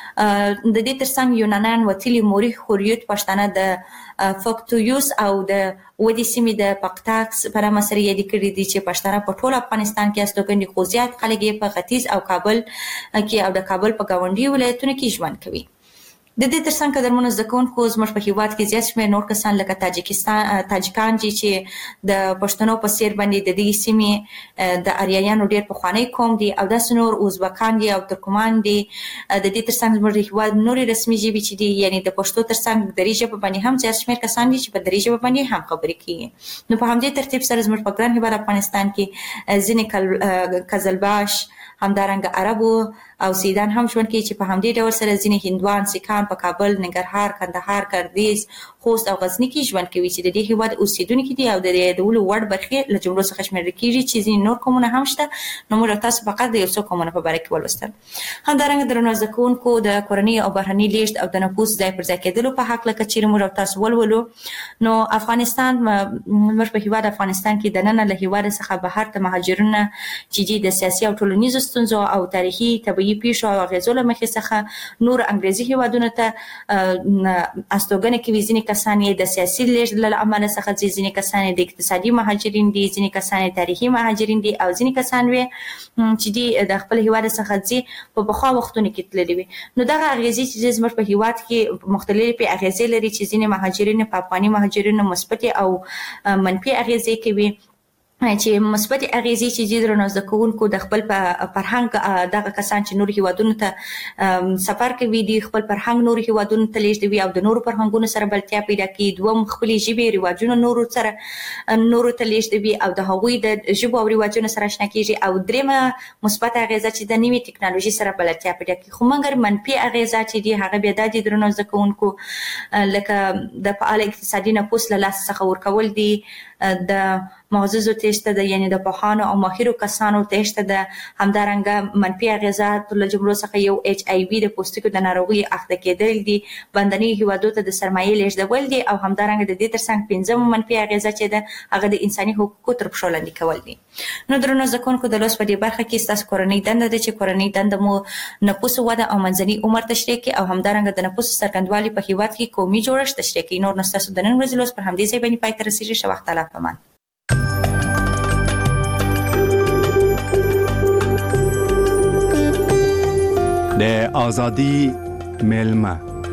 د دې ترڅنګ یونانیان وتلي موري خوریوت پښتانه د فکتویوس او د ودې سیمې د پقتاکس په نامه سره یادې کړي دي چې پښتانه په ټول افغانستان کې استوګن دي، خو زیات خلک یې په ختیځ او کابل کې او د کابل په ګاونډي ولایتونو کې ژوند کوي. د دې ترڅنګ قدرمنو زده کوونکو زموږ په هیواد کې زیات شمېر نور کسان لکه تاجکان دي چې د پښتنو په څېر باندې د دې سیمې د آریایانو ډېر پخوانی قوم دي او داسې نور ازبکان دي او ترکمان دي. د دې ترڅنګ زموږ د هیواد نورې رسمي ژبې چې دي یعنی د پښتو ترڅنګ دري ژبه باندې هم زیات شمېر کسان دي چې په دري ژبه باندې هم خبرې کوي. نو په همدې ترتیب سره زموږ په ګران هیواد افغانستان کې ځینې قزلباش همدارنګه عربو او سیدان هم ژوند کوي چې په همدې ډول سره ځینې هندوان سیکان په کابل، ننګرهار، کندهار، ګردیز، خوست او غزني کې ژوند کوي چې د دې هیواد اوسیدونکي دي او د یادولو وړ برخې له جملو څخه شمېرل کیږي چې ځینې نور قومونه هم شته. نو موږ تاسو فقط د یو څو قومونو په باره کې ولوستل. همدارنګه درنو زده کوونکو د کورني او بهرني لیږد او د نفوس ځای پر ځای کېدلو په هکله که چیرې موږ تاسو ولولو نو افغانستان موږ په هیواد افغانستان کې دننه له هیواد څخه بهر ته مهاجرونه چې د سیاسي او ټولنیزو ستونزو او تاریخي طبیعي پیښو او اغېزو له مخې څخه نور انګریزي هیوادونو ته استوګنه کوي. ځینې کسان یې د سیاسي لیږد له امله څخه ځي، ځینې کسان یې د اقتصادي مهاجرین دي، ځینې کسان یې تاریخي مهاجرین دي او ځینې کسان چې دي د خپل هیواد څخه ځي په پخوا وختونو کې تللي وي. نو دغه اغېزې چې زموږ په هیواد کې مختلفې اغېزې لري چې ځینې مهاجرین په افغاني مهاجرینو مثبتې او منفي اغېزې کوي چې مثبت اغیزې چې درنو زده کوونکو د خپل فرهنګ دغه کسان چې نور هیوادونو ته سفر کوي دي خپل فرهنګ نور هیوادونو ته لیږدوي او د نورو فرهنګونو سره بلدتیا پیدا کوي. دوم خپلې ژبې رواجونه نورو ته لیږدوي او د هغوی د ژبو او رواجونو سره اشنا کیږي. او درېمه مثبت اغیزه چې د نوې ټکنالوژي سره بلدتیا پیدا کوي. خو مګر منفي اغیزه چې دي هغه بیا د درنو زده کوونکو لکه د فعال اقتصادي نفوس له لاسه څخه ورکول دي، د معززو تیشته ده یعنی د پوهانو او ماهرو کسانو تیشته ده. همدارنګه منفي اغیزات له جملو څخه یو ایچ آی وي د پوستکو د ناروغي اخته کېدل دي، بندنی هیوادو ته د سرمایې لیږدول دي او همدارنګه د دې ترڅنګ پنځم منفي اغیزه چې ده هغه د انساني حقوقو تر پښو لاندې کول دي. نو درنو زده کوونکو د لوست په دې برخه کې ستاسو کورنۍ دنده ده چې کورنۍ دنده مو نفوس وده او منځني عمر تشریح کړي او همدارنګه د نفوس څرګندوالي په هیواد کې قومي جوړښت تشریح کړي. نور نو ستاسو د نن ورځې لوست پر همدې ځای باندې پای ته رسیږي. ښه وخت الله پامان. د آزادی میلمه.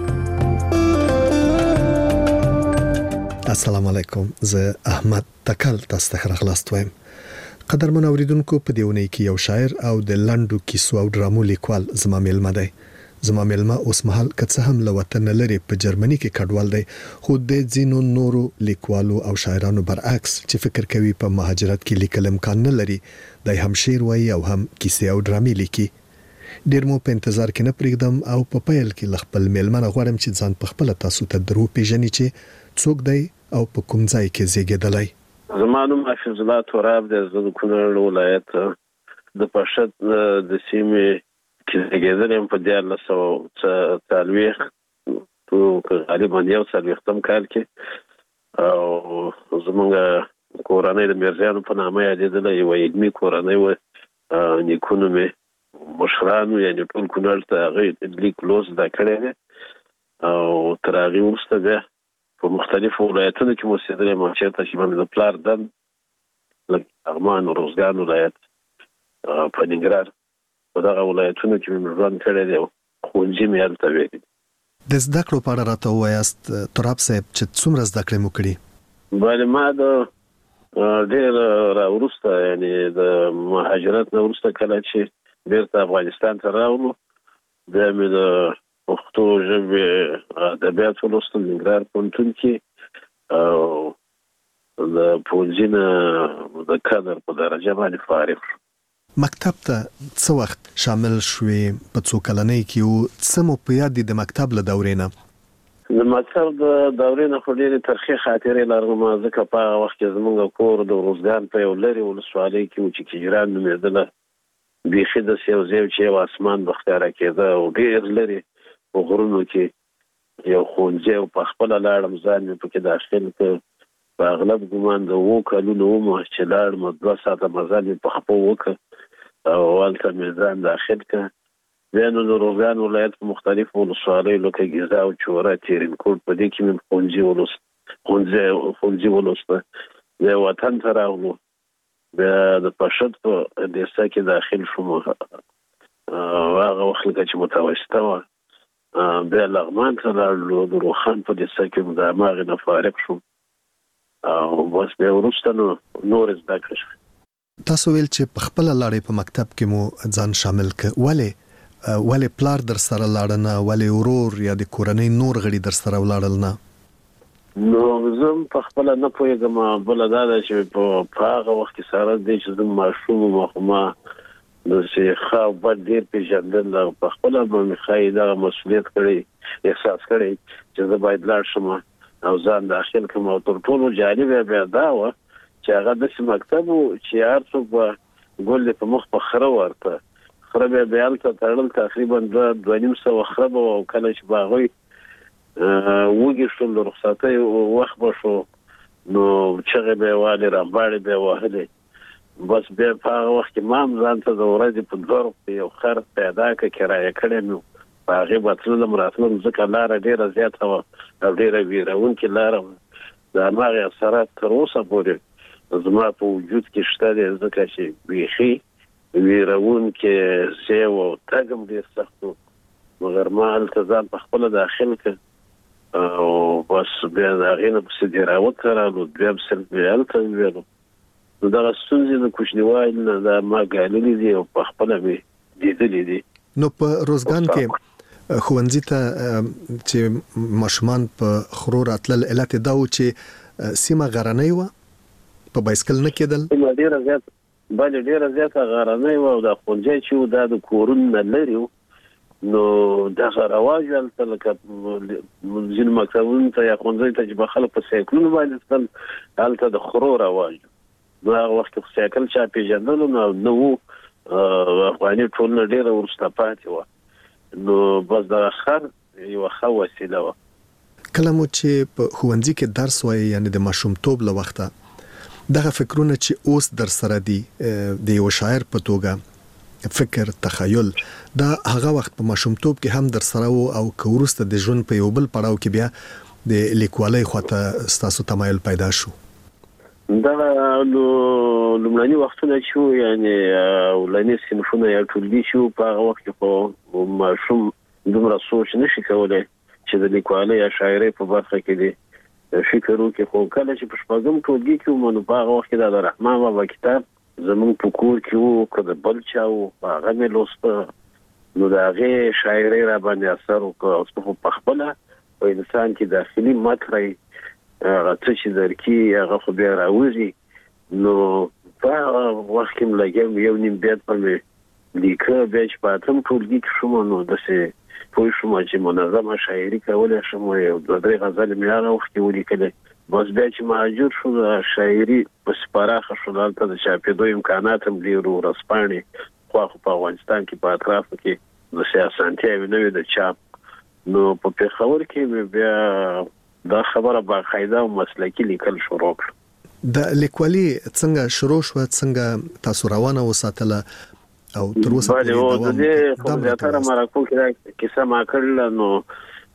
السلام علیکم، زه احمد تکل تاسو ته راغلاست وایم. قدرمن اوریدونکو، په دیونی کې یو شاعر او د لنډو کیسو او ډرامو لیکوال زما میلمه دی. زما میلمه اوس مهال که څه هم له وطن لري په جرمني کې کډوال دی، خو د ځینو نورو لیکوالو او شاعرانو برعکس چې فکر کوي په مهاجرت کې لیکل امکان نه لري، دای هم شعر وایي او هم کیسې او ډرامې لیکي. ډیر مو په انتظار کې نه پرېږدم او په پیل کې ل خپل میلمه غواړم چې ځان په خپل تاسو ته درو پیژني چې څوک دی او په کوم ځای کې زیږیدلی. زما نوم حفیظ الله توراب دی، زه د کونړ ولایت د پشت د سیمې کې زیږیدلی په 1940 غالبا 1940 کال کې او زمونږ کورنۍ د میرزیانو په نامه یادېدله. یوه علمي کورنۍ وه، نیکونو مې مشرانو یعنې ټول کونړ ته هغې لیک لوست زده کړی دی او تر هغه وروسته بیا په مختلفو ولایتونو کې مو اوسېدلی ما چېرته چې به مې د پلار دن لکه لغمان روزګان ولایت په ننګرهار په دغه ولایتونو کې مې ژوند کړی دی او ښوونځي مې هلته ویلي دي. د زده کړو په اړه راته ووایاست تراب صاحب چې څومره زده کړې مو کړي؟ بله ما د ډېر راوروسته یعنې د مهاجرت نه وروسته کله چې بېرته افغانستان ته راغلو بیا مې د پښتو ژبې ادبیات ولوستل ننګرهار پوهنتون کې او د پوهنځي نه د کادر په درجه باندې فارغ شو. مکتب ته څه وخت شامل شوې؟ په څو کلنۍ کې او څه مو په یاد دي د مکتب له دورې نه؟ د مکتب د دورې نه خو ډېرې ترخې خاطرې لرم ځکه په هغه وخت کې زموږ کور د روزګان په یو لرې ولسوالۍ کې و چې کجران نومېدله. بیخي داسې یو ځای چې یو اسمان به ښکاره کېده او ډېر لرې په غرونو کې یو ښوونځی او په خپله لاړم ځان مې پکې داخل کړ. په اغلب ګمان د 7 کلونو وم چې لاړم 2 ساعته مزل مې په خپو وکړ او هلته مې ځان داخل کړ. بیا نو د روزګان ولایت په مختلفو ولسوالیو لکه ګیزا او چوره تیرینکوټ په دې کې مې ښوونځي ولوسته. بیا وطن ته راغلو بیا د پشد په لیسه کې داخل شوم هغه وخت لکه چې متوسطه وه. بیا لغمان ته لاړلو د روخان په لیسه کې د هماغې نه فارغ شوم او بس بیا وروسته نو نور زده کړې شوې. تاسو ویل چې په خپله لاړې په مکتب کې مو ځان شامل کړ. ولې پلار در سره لاړ نه؟ ولې ورور یا د کورنۍ نور غړي در سره ولاړل نه؟ نو زه په خپله نه پوهېږم. بله دا ده چې په هغه وخت کې سره دی چې زه ماشوم وم خو ما داسې ښه او بد ډېر پېژندل او په خپله به مې ښایي دغه مسؤلیت کړی احساس کړی چې زه باید لاړ شم او ځان داخل کړم. او تر ټولو جالبه بیا دا وه چې هغه داسې مکتب و چې هر څوک به ګل په مخ په خره ورته خره بیا هلته تړل تقریبا 2.5 خره به او کله چې به هغوی وږي شول د رخصتۍ وخت به شو نو چغې به یې والې رمباړې به یې وهلې. بس بیا په هغه وخت کې ما هم ځان ته د ورځې په 2 روپۍ یو خر پیدا کړه کرایه کړی مې په هغې به تللم راتلم ځکه لاره ډېره زیاته وه او ډېره ویرونکې لاره وه. د هماغې اثرات تر اوسه پورې زما په وجود کې شته دی ځکه چې بیخي ویرونکې ځای و او تګ هم ډېر سخت و مګر ما هلته ځان په خپله داخل کړ او بس بیا د هغې نه پسې ډېراوت ته رالو دویم صنف مې هلته ولولو. نو دغه ستونزې د کوچنیوالي نه دا ما ګاللي دي او په خپله مې لیدلي دي. نو په روزګان کې ښوونځي ته چې ماشومان په خرو راتلل علت دا و چې سیمه غرنۍ وه په بایسکل نه کېدل؟ ډېره زیاته بله ډېره زیاته غرنۍ وه او دا ښوونځی چې و دا د کورونو نه لرې و نو دغه رواج هلته لکه ځینو مکتبونو ته یا ښوونځیو ته چې به خلک په سایکلونو باندې تلل هلته د خرو رواج نو هغه وخت کې سایکل چا پېژندلو نه و افغاني ټولنه ډېره وروسته پاتې وه نو بس دغه خر یوه ښه وسیله وه. کله مو چې په ښوونځي کې درس وایي یعنې د ماشومتوب له وخته دغه فکرونه چې اوس در سره دي د یو شاعر په توګه فکر تخیل دا هغه وخت په ماشومتوب کې هم در سره وو او که وروسته د ژوند په یو بل پړاو کې بیا د لیکوالۍ خواته ستاسو تمایل پیدا شو؟ دا لومړني وختونه چې وو یعنې اولني صنفونه یا ټولګي چې وو په هغه وخت کې خو ماشوم دومره سوچ نشي کولی چې د لیکوالۍ یا شاعرۍ په برخه کې دی فکر وکړي. خو کله چې په 4م ټولګي کې وم نو په هغه وخت کې د رحمان بابا کتاب زموږ په کور کې وو که د بل چا وو په هغه مې لوسته نو د هغې شاعرۍ را باندې اثر وکړ او په خپله په انسان کې داخلي مکری هغه څه چې درکي هغه خو بیا راوځي نو په هغه وخت کې م لګیم 1.5 بیت به مې لیکه بیا چې په 8م ټولګي کې شوم نو داسې پوه شوم چې منظمه شاعري کولی شم یو 2-3 غزلې مې هغه وخت کې ولیکلې. بس بیا چې مهاجر شو د شاعري پسې پراخه شو هلته د چاپېدو امکانات هم ډېر وو ورځپاڼې خواخو په افغانستان کې په اطرافو کې داسې اسانتیاوې نه وې د چاپ نو په پېښور کې مې بیا دا خبره باقاعده او مسلکي لیکل شروع کړه. د لیکوالي څنګه شروع شوه؟ څنګه تاسو روانه وساتله او تر اوسه پورې د دې خو زیاتره مرکو کې کیسه ما کړله نو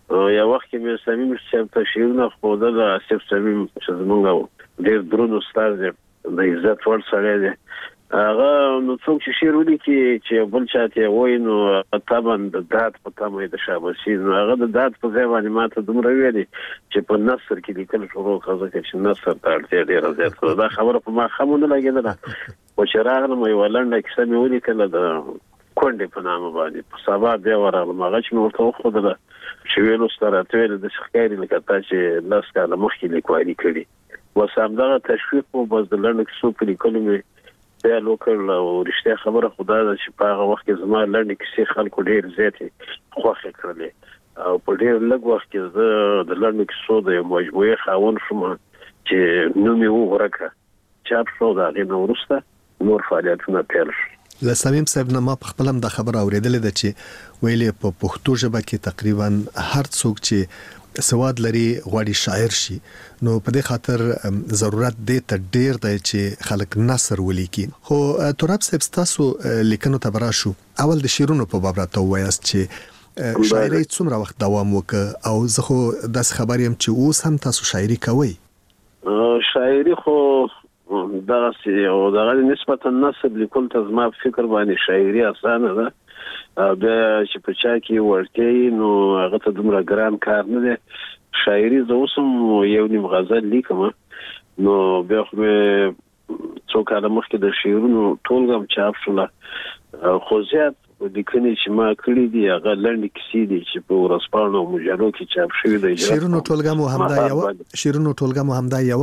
یا وخت کې مې صمیم صاحب ته شعرونه خوده آصف صمیم چې زمونږ ډېر درون استاد دی د عزت وړ سړی دی هغه نو څوک چې شعر ولیکي چې بل چاته وایي نو طبعا د داد په تمه د شاباسي نو هغه د داد په ځای باندې ماته دومره ویلي چې په نثر کې لیکل شروع کړه چې نثر ته اړتیا ډېره زیاته ده خبره په ما خمونه لګیدله او چې راغلم یو لنډه کیسه مې ولیکله د کونډې په نامه باندې په سبا بیا ورغلم هغه چې مې ورته وښودله چې ویلو سره ته ویل د ښکاري لکه تا چې لاس کاله مخکې لیکوالي کړي اوس همدغه تشویق و بس د لنډو کیسو په لیکلو مې پیل وکړ او رښتیا خبره خدا ده چې په هغه وخت کې زما لنډې کیسې خلکو ډېر زیاتې خوښې کړلې او په ډېر لږ وخت کې زه د لنډو کیسو د یو مجموعې خاوند شوم چې نوم یې وغوړکه چاپ شو د هغې نه وروسته نور فعالیتونه پیل شو له صمیم صاحب نه ما په خپل هم دا خبره اورېدلې ده چې ویلې په پښتو ژبه کې تقریبا هر څوک چې سواد لري غواړي شاعر شي نو په دې خاطر ضرورت دی ته ډیر دی چې خلک نثر ولیکي خو تراب صاحب تاسو لیکنو ته براشو اول د شعرونو په باب راته وایاست چې شاعري څومره وخت دوام وکړ او زه خو داس خبر يم چې اوس هم تاسو شاعري کوئ شاعري خو دا سي او دا نسبتا نثر لیکل ته زما فکر باندې شاعري اسانه ده بیا چې په چا کې ورته نو هغه ته دومره ګران کار نه دی شاعري زه اوسم یو نیم غزل لیکم نو بیا خو څو کاله مخکې د شعرونو ټولګه چاپ شوله خو زیات لیکنې چې ما کړې دي هغه لنډې کیسې دي چې په ورځپاڼو او مجلو کې چاپ شوي دي شعرونو ټولګه مو همدا یو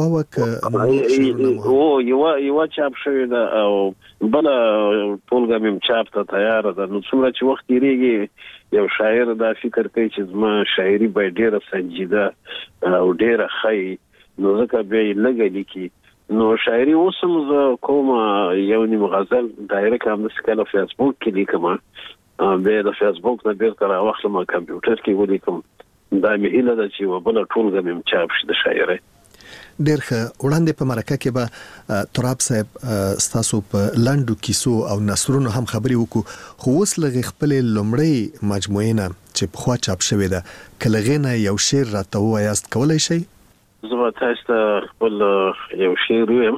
یو چاپ شوی ده او بل ټولګه مې چاپ ته تیار ده نو څومره چې وخت تیریږي یو شاعر دا فکر کوي چې زما شاعري به ډیره سنجیده او ډیره ښه نو ځکه به یې لږه لیکي نو شاعري اوسم زه کوم یو نیم غزل دایره کوم د سکاله فیسبوک کې لیکم به د فیسبوک نه بیرته راوخلم کمپیوټر کې ولیکم دا مې هیله ده چې وبله ټولګه مې چاپ شي د شاعري ډېر ښه وړاندې په مرکه کې به تراب صاحب ستاسو په لنډو کیسو او نثرونو هم خبرې وکړو خو اوس لږ خپل لومړی مجموعه نه چې په خوا چاپ شوې ده کله نه یو شعر راته وایاست کولای شئ زه تاسو ته خپل یو شعر ویم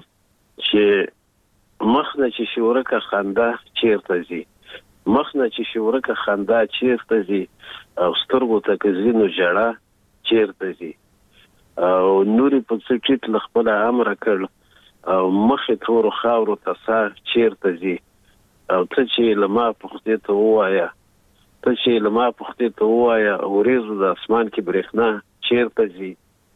چې مخنه چې شورکه خندا چیرته زی مخنه چې شورکه خندا چیرته زی او سترګو ته کزینو جړه چیرته زی او نوري په څټیت خپل امر کړ او مخه تور خاورو تاسا چیرته زی او ته چې لما پخته ته وایا ته چې لما پخته ته وایا اورېزو د اسمان کې برېښنا چیرته زی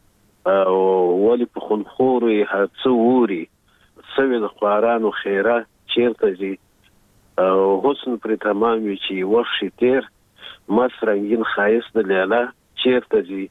او ولی په خونخوري هڅه ووري سوي د خوارانو خیره چیرته زی او حسن پر تمام چې وښی تیر مس رنگین خایس د لیلا چیرته زی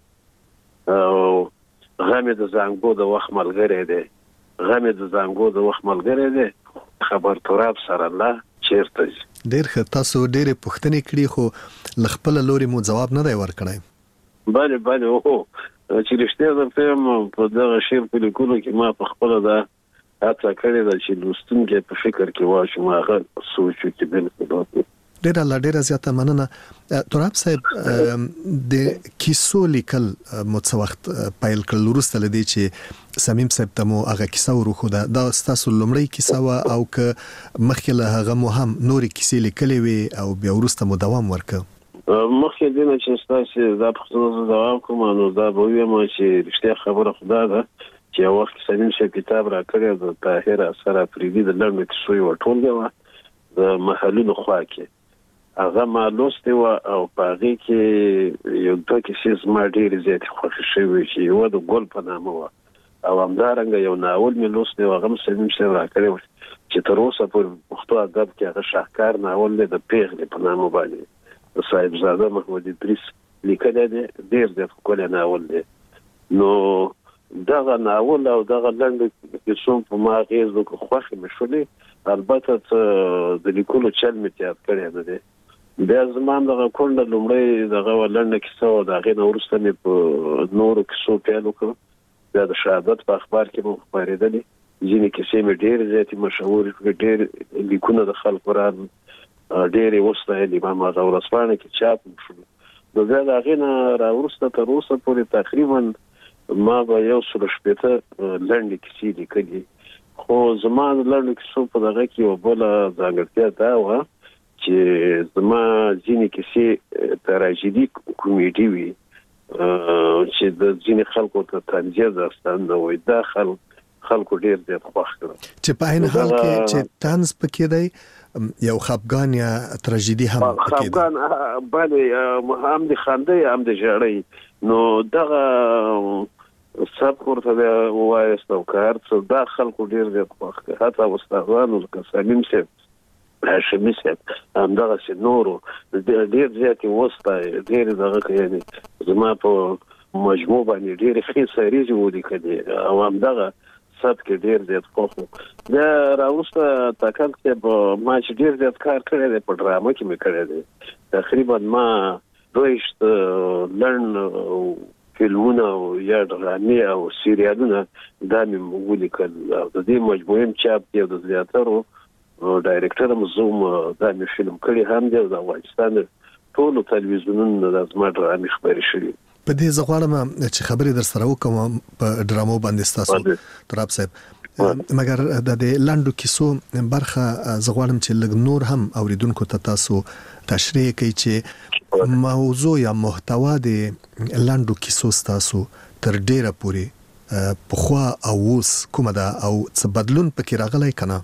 او غمه د زنګو د وخت ملګری دی غمه د زنګو د وخت ملګری دی خبر تراب سره الله چیرته زی ډېر ښه تاسو ډېرې پوښتنې کړې خو لخپل لوري مو جواب نه دی ورکړی بله او چې رښتیا درته په دغه شعر په لیکلو کې ما په خپل دا هڅه کړې ده چې لوستونکي په فکر کې واچوم هغه سوچ چې بالکل ډېره زیاته مننه تراب صاحب د کیسو لیکل مو څه وخت پیل کړل وروسته لدی چې صمیم صاحب ته مو هغه کیسه ورخوده دا ستاسو لومړی کیسه و او که مخکې له هغه مو هم نورې کیسې لیکلې وي او بیا وروسته مو دوام ورکړ مخکې دینه چې تاسو دا پښتو دوام کوم نو دا به ویم چې رښتیا خبره خدا ده چې یو وخت صمیم صاحب کتاب را کړی د طاهر اثر افریدي د لنډو کیسو یو ټولګه وه د محلونو خوا کې هغه ما لوستې وه او په هغې کې یو دوه کیسې زما ډېرې زیاتې خوښې شوې چې یوه د ګل په نامه وه او همدارنګه یو ناول مې لوستی و هغه هم صمیم صاحب را کړی و چې تر اوسه پورې پښتو ادب کې هغه شاهکار ناول دی د پیغلې په نامه باندې د صاحبزاده محمد ادریس لیکلی دی ډېر زیات ښکلی ناول دی نو دغه ناول او دغه لنډو کیسو په ما اغېز وکړ خوښې مې شولې البته د لیکلو چل مې تیار کړی نه دی بیا زما دغه کونډه لومړی دغه لنډه کیسه وه د هغې نه وروسته مې په نورو کیسو پیل وکړ بیا د شهادت په اخبار کې مو خپرېدلې ځینې کیسې مې ډېرې زیاتې مشهورې کړې ډېر لیکونه د خلکو راغلل ډېرې وستایلې ما هغه ورځپاڼه کې چاپ شول نو بیا دا غینه راورسته تر اوسه پورې تقریبا ما به یو څو شپته لنډ کیسې لیکلي خو زما لنډ کیسو په دغه کې یو بل ځانګړتیا دا و چې زما ځینې کیسې تراژیدي کومیډي وي چې د ځینې خلکو ته طنزیه داستان نه وي دا خلکو ډیر زیات خوښ کړل چې په عین حال کې چې طنز پکې دی یو خفګان یا تراژیدي هم پکې دی خفګان باندې هم د خنده هم د ژړۍ نو دغه سب ورته وایست او کار څه دا خلکو ډیر زیات خوښ کړ حتی استادانو لکه سلیم صاحب هاشمي صاحب همدغه چې نورو ډیر زیات وسته ډیر دغه یعنی زما په مجموع باندې ډیر ښه سریزي ولیکلي او همدغه سب کې ډیر زیات خوښ دا راوسته تاکل چې ما چې ډیر زیات کار کړی دی په ډرامه کې مې کړی دی تقریبا ما دویشت لړن فلمونه او یا ډرامې او سریالونه دا مې ولیکل او د دې مجموعې چاپ دی د زیاترو ډایرکټر مزوم دا مې فلم کړی هم دی د افغانستان ټول تلویزیونونو د زما ډرامې خبرې شوې په دې زغړم چې خبرې در سره وکم په ډرامو باندې تاسو تراب صاحب مګر د لاندو کیسو برخه زغړم چې لګ نور هم اوریدونکو ته تاسو تشریح کوي چې موضوع یا محتوا د لاندو کیسو تاسو تر ډیره پوري په خوا او اوس کومه ده او څه بدلون پکې راغلی کنه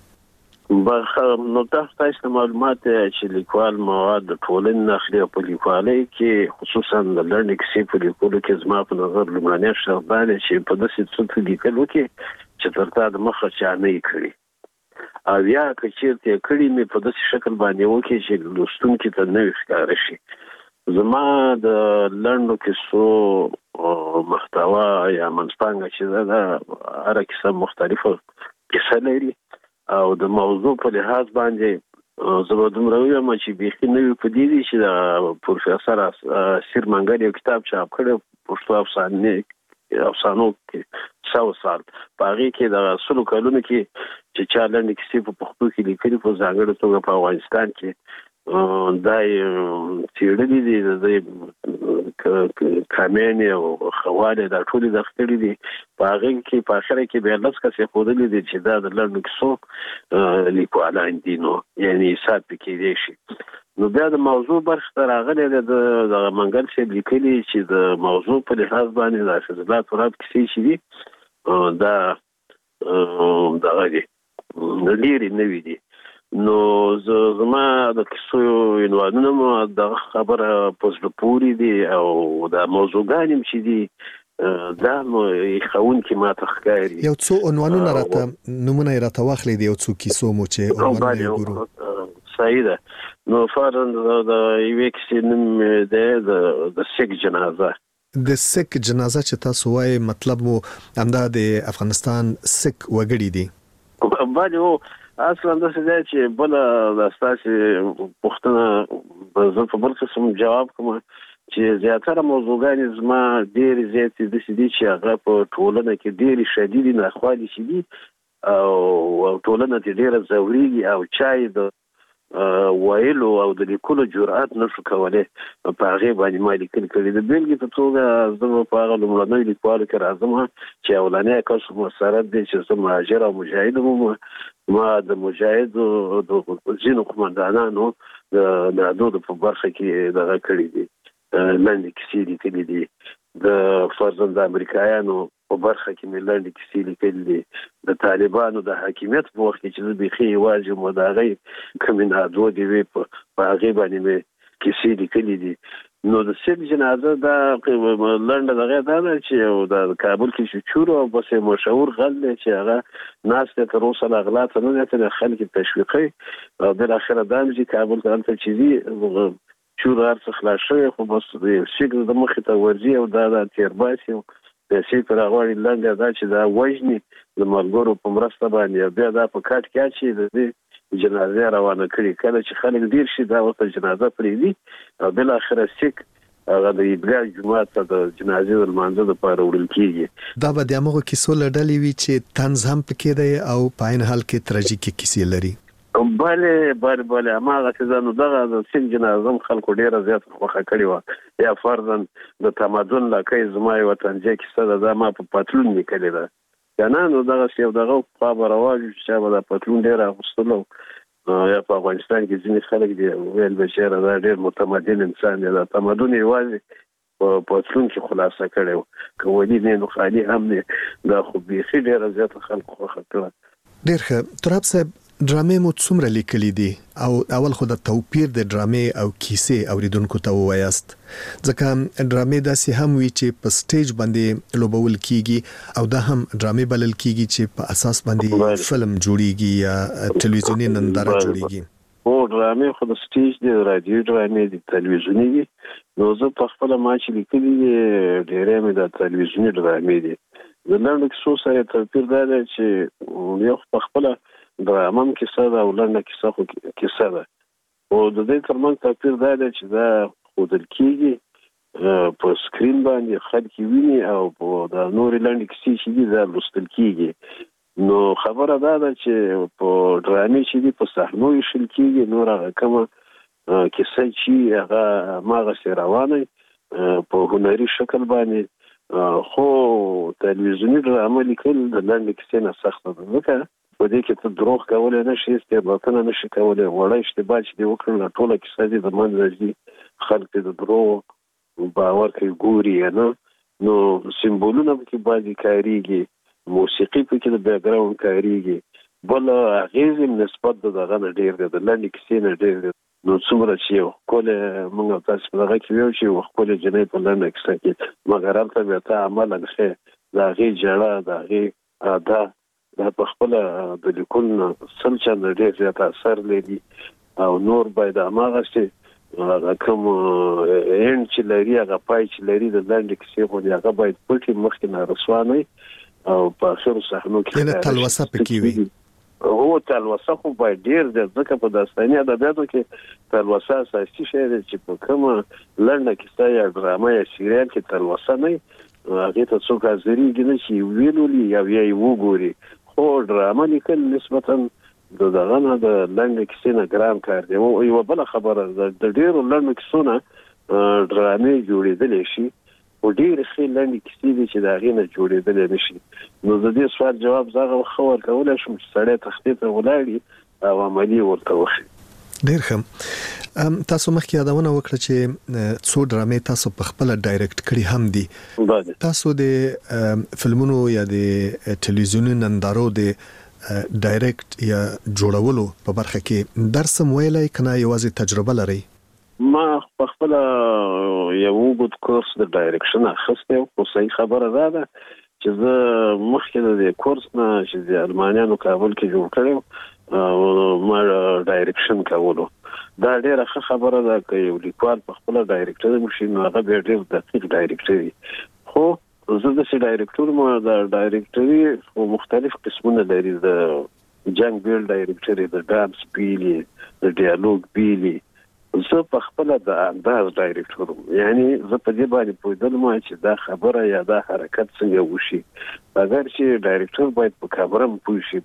نو تاسو معلومات چې لیکوال مواد د ټولنې نخلي په لیکوالۍ کې خصوصا د لرنینګ کیسې په لیکلو کې زما په نظر لمړنی شرط باندې چې په داسې څه لیکلو کې چې ترته د مخه چا نه کړی او یا که چیرته کړی مې په داسې شکل باندې وکړي چې لوستونکي ته نه ښکاره شي زما د لرنو کیسو محتوا یا منځپانګه چې دا هر کیسه مختلفه کیسه لري او د موضوع په لحاظ باندې زه دومره وایم چې بیخي نوی په دې دي چې د پروفیسور سیر منګل یو کتاب چاپ کړی پښتو افسانو کې 100 سال په هغه کې د سلو کلونو کې چې چا لنډ کیسې په پښتو کې لیکلي په ځانګړې توګه په افغانستان کې دا چیرې دي د کامینه او خواله د ټولې د خپلې دي په هغه کې په اخر کې به لږ څه خودلې دي چې دا د لړنو کیسو لیکوالان دي نو یعنی حساب کې دي شي نو بیا د موضوع برخه راغله د منګل چې لیکلي چې د موضوع په لحاظ باندې د فضلات وراب کیسې شي دي دا غوړي د لري نوې دي نو زما د کیسو عنوانونه مو د خبره پوسټ پوری دي او د موضوعګانې چې دي دا مو خون کې ما تخکاری یو څو عنوانونه راته نمونه راته واخلې دي یو څو کیسو مو چې عنوانونه وګورو صحیح ده نو فرض د یو کیسې نوم د سیک جنازه د سیک جنازه چې تاسو وایي مطلب مو همدا د افغانستان سیک وګړي دي باندې اصلا د څه چې بل د اساسي پښتنه زه په بل قسم جواب کوم چې زیاتره موضوعګان زما ډیر زیات دي چې هغه په ټولنه کې ډیر شدید نه خالي شي دي او ټولنه ته ډیر ضروري او چای د وایلو او د لیکلو جرأت نشو کولای په هغه باندې ما لیکل کړی د بلګي په توګه زما په هغه لمړنۍ لیکوالو کې راځم چې اولانې کس مسرت دي چې زما مهاجر او مجاهد ما د مجاهد د ځینو قومندانانو د نادود په برخه کې دغه کړی دي لاندې کیسې لیکلي دي د فرضاً د امریکایانو په برخه کې مې لاندې کیسې لیکلي دي د طالبانو د حاکمیت په وخت کې چې بيخي واجب مداغي کمنادو دی په هغه باندې مې کیسې لیکلي دي نو د سیل جنازه دا لنډه دغه دا چې د کابل کې چې چورو او بس مشهور غل چې هغه ناس ته تر اوسه اغلاط نه دي خلک تشویقي او بل اخر دام چې کابل ته چيزي چور ارڅ خلاص شوی خو بس شګ د مخ ته ورځي او دا تیرباسي د شي پر غوړي لنډه دا چې دا وژني د ملګرو په مرسته باندې بیا دا په کټ کې چې د جنازه روانه کړي کله چې خلک ډیر شي دا وخت جنازه پرې دي او بل اخر سیک هغه د ایدګاه جمعه ته د جنازې ورمانځه لپاره وړل کیږي دا به د هغه کیسو لړلې وی چې طنز هم پکې دی او په عین حال کې تراژیکي کیسې لري بله هغه څه نو دغه د سین جنازم خلکو ډیره زیات خوښه کړې و یا فرضاً د تمدن لکه زما یو وطنجه کیسه ده ما په پتلون لیکلې ده کنه نو دغه یو دغه په رواج چې به د پتلون ډیره اغوستلو یا په افغانستان کې ځینې خلک دي ویل بشیر دا ډیر متمدن انسان دی دا تمدن یوازې په پتلون کې خلاصه کړو کولی نه نو خالي هم نه دا خو بيخي ډیره زیات خلکو خوښه کړه ډیر ښه تراب صاحب ډرامې مو څومره لیکلې دي او اول خو د توپیر د ډرامې او کیسې اوریدونکو ته وایاست ځکه ډرامې داسې هم وي چې په سټیج باندې لوبول کیږي او دا هم ډرامې بلل کیږي چې په اساس باندې فلم جوړیږي یا ټلویزیونی ننداره جوړیږي او ډرامې خو د سټیج دی رادیو ډرامې دي ټلویزیونی دي نو زه په خپل ما چې لیکلي ډېرې مې د ټلویزیونی ډرامې دي د لنډ کیسو سره توپیر دا دی چې یو په خپل درامم کیسه ده او لنډه کیسه خو کیسه ده او د دې ترمنځ توپیر دا دی چې دا ښودل کیږي په سکرین باندې خلک ویني او په د نورې لنډې کیسې چې دي دا لوستل کیږي نو خبره دا ده چې په ډرامې چې دي په صحنو ایښل کیږي نور هغه کومه کیسه چې هغه ماغسې روانه په هنري شکل باندې خو تلویزیونی ډرامه لیکل د لنډې کیسې نه سخته ده ځکه په دې کې ته دروغ کولای نشې استعباطونه نشې کولای وړه اشتباه چې دی وکړل ټوله کیسه دې د منځ دي خلک د دروغ باور کوي ګوري نه نو سمبولونه کې باندې کاریږي موسیقي په کې د بیک ګراوند کاریږي بل هغه نسبت دغه نه ډیر دی د لنډ کیسې نه ډیر دی نو څومره چې یو کوله موږ تاسو په دغه کې یو چې خپل جنې په لنډ کیسه کې مګر هلته بیا ته عمل نه دا غي جړه دا غي دا دا په خپل د لیکل سل چنده ډیر زیات اثر لري او نور باید هغه چې کوم ان چې لري هغه پای چې لري د لاندې کیسې خو هغه باید پټي مخکې نه رسوانه او په اخر صحنو کې نه تلوسه پکې وي هو تلوسه خو باید ډیر ځکه په داستاني ادبیاتو کې تلوسه اساسي شی دی چې په کوم لنډه کیسه یا ډرامه یا سریال کې تلوسه نه هغه ته څوک ازريږي نه چې ویلولي یا یې وګوري خو ډرامه لیکل نسبتاً د دغه نه د لنډ کیسې نه ګران کار دی او یو بل خبره د ډیرو لنډ کیسو نه ډرامې جوړېدلې شي او ډیر ښه لنډ کیسې دي چې دا غي نه جوړېدلې نشي نو د دې سوال جواب زغه خبر کولای شم چې سړی تخطیط ولاړی او عملی ورته وشي ډیر ښه تاسو مخکې یادونه وکړه چې څو ډرامې تاسو په خپل ډایرکټ کړی هم دي تاسو د فلمونو یا د ټلویزیونی نندارو د ډایرکټ یا جوړولو په برخه کې درس مویلای کنه یوازې تجربه لري ما په خپل یو وګت کورس د ډایرکشن اخیسته او صحیح خبره ده چې زه مخکې د کورس نه چې د المانیانو کابل کې جوړ کړم او ما ډایرکشن کولو دا ډیره ښه خبره ده چې یو لیکوال په خپل ډایرکټر مشي نو هغه به ډیر دقیق ډایرکټر خو زه د سي ډایرکټور ما د ډایرکټري او مختلف قسمونه لري د جنگ بیل ډایرکټري د ډانس بیلی د ډیالوګ بیلی زه په خپل د انداز ډایرکټور یعنی زه په دې باندې پوهیدم چې دا خبره یا دا حرکت څنګه وشي اگر چې ډایرکټور باید په کامرا پوه شي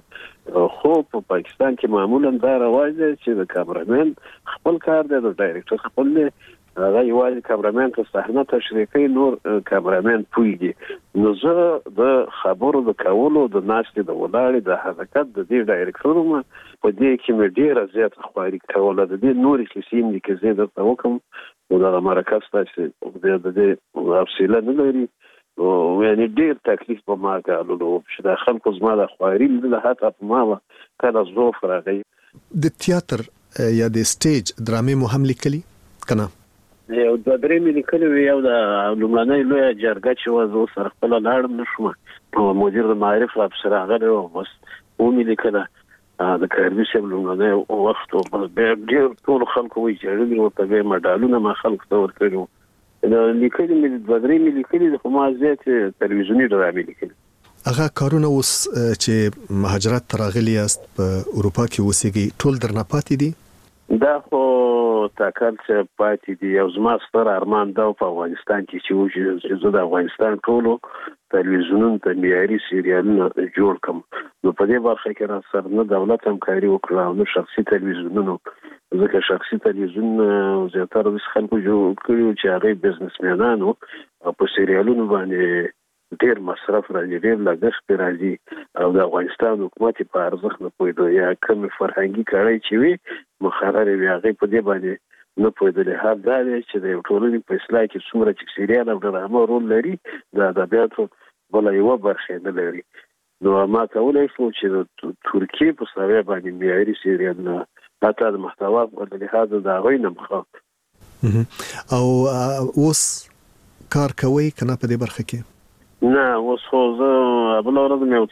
خو په پاکستان کې معمولا دا رواج دی چې د کامرامن خپل کار دی د ډایرکټور خپل هغه یوازې کامرامن ته صحنه تشریح کوي نور کامرامن پوهیږي نو زه د خبرو د کولو د ناشته د ولاړې د حرکت د دې ډایرکټور په دې کې مې ډیره زیات خواري کوله د دې نورې قسم دي چې زه درته وکم او دا مرکز تاسو د دې افصیله نه لري او یعنی ډیر تکلیف په ما کولو چې د خلکو زما د خواري له هاته په ما کله زوف راغی د تیاتر یا د سټیج ډرامې مو هم لیکلي کنه یو د درې ملي کلو یو د لومړنۍ لوی جرګه چې وځو سره خپل لاړم نشم او مدیر د معارف افسر هغه او بس و ملي کله د کاربي سیب لومړنۍ وخت او ډېر ټول خلکو وی چې ورته به مډالونه ما خلکو ته ورکړو د لیکلي ملي د درې ملي کلي د ما زیات تلویزیونی ډرامې لیکلي هغه کارونه اوس چې مهاجرت تراغلی است په اروپا کې اوسېږي ټول درنه پاتې دي دا خو تاکل چې پاتې دي او زما ستر ارمان دا په افغانستان کې چې زه د افغانستان ټولو تلویزیونونو ته معیاري سریالونه جوړ کړم. نو په دې برخه کې را سره نه دولت همکاري وکړه او نه شخصي تلویزیونونو، ځکه شخصي تلویزیون زیاتره د خلکو جوړ کړي چې هغه بزنسمنانو او په سریالونو باندې ډیر مصرف راځي، ډیر لګښت راځي او د افغانستان حکومت په ارزښت نه پوهیدو یا کوم فرهنګي کړای چې وي مخرر وي هغه په دې باندې نه پوهیدل. هر دا چې د ټولنې په اصلاح کې څومره چې سریال او ډرامه رول لري د ادبیاتو بل یو برخه نه لري. نو ما کولای شو چې د ترکیه په ساوی باندې معیاري سریال نه حتی د محتوا په لحاظ د هغوی نه مخه او اوس کار کوي کنه په دې برخه کې؟ نه اوس خو زه بل ورځ مې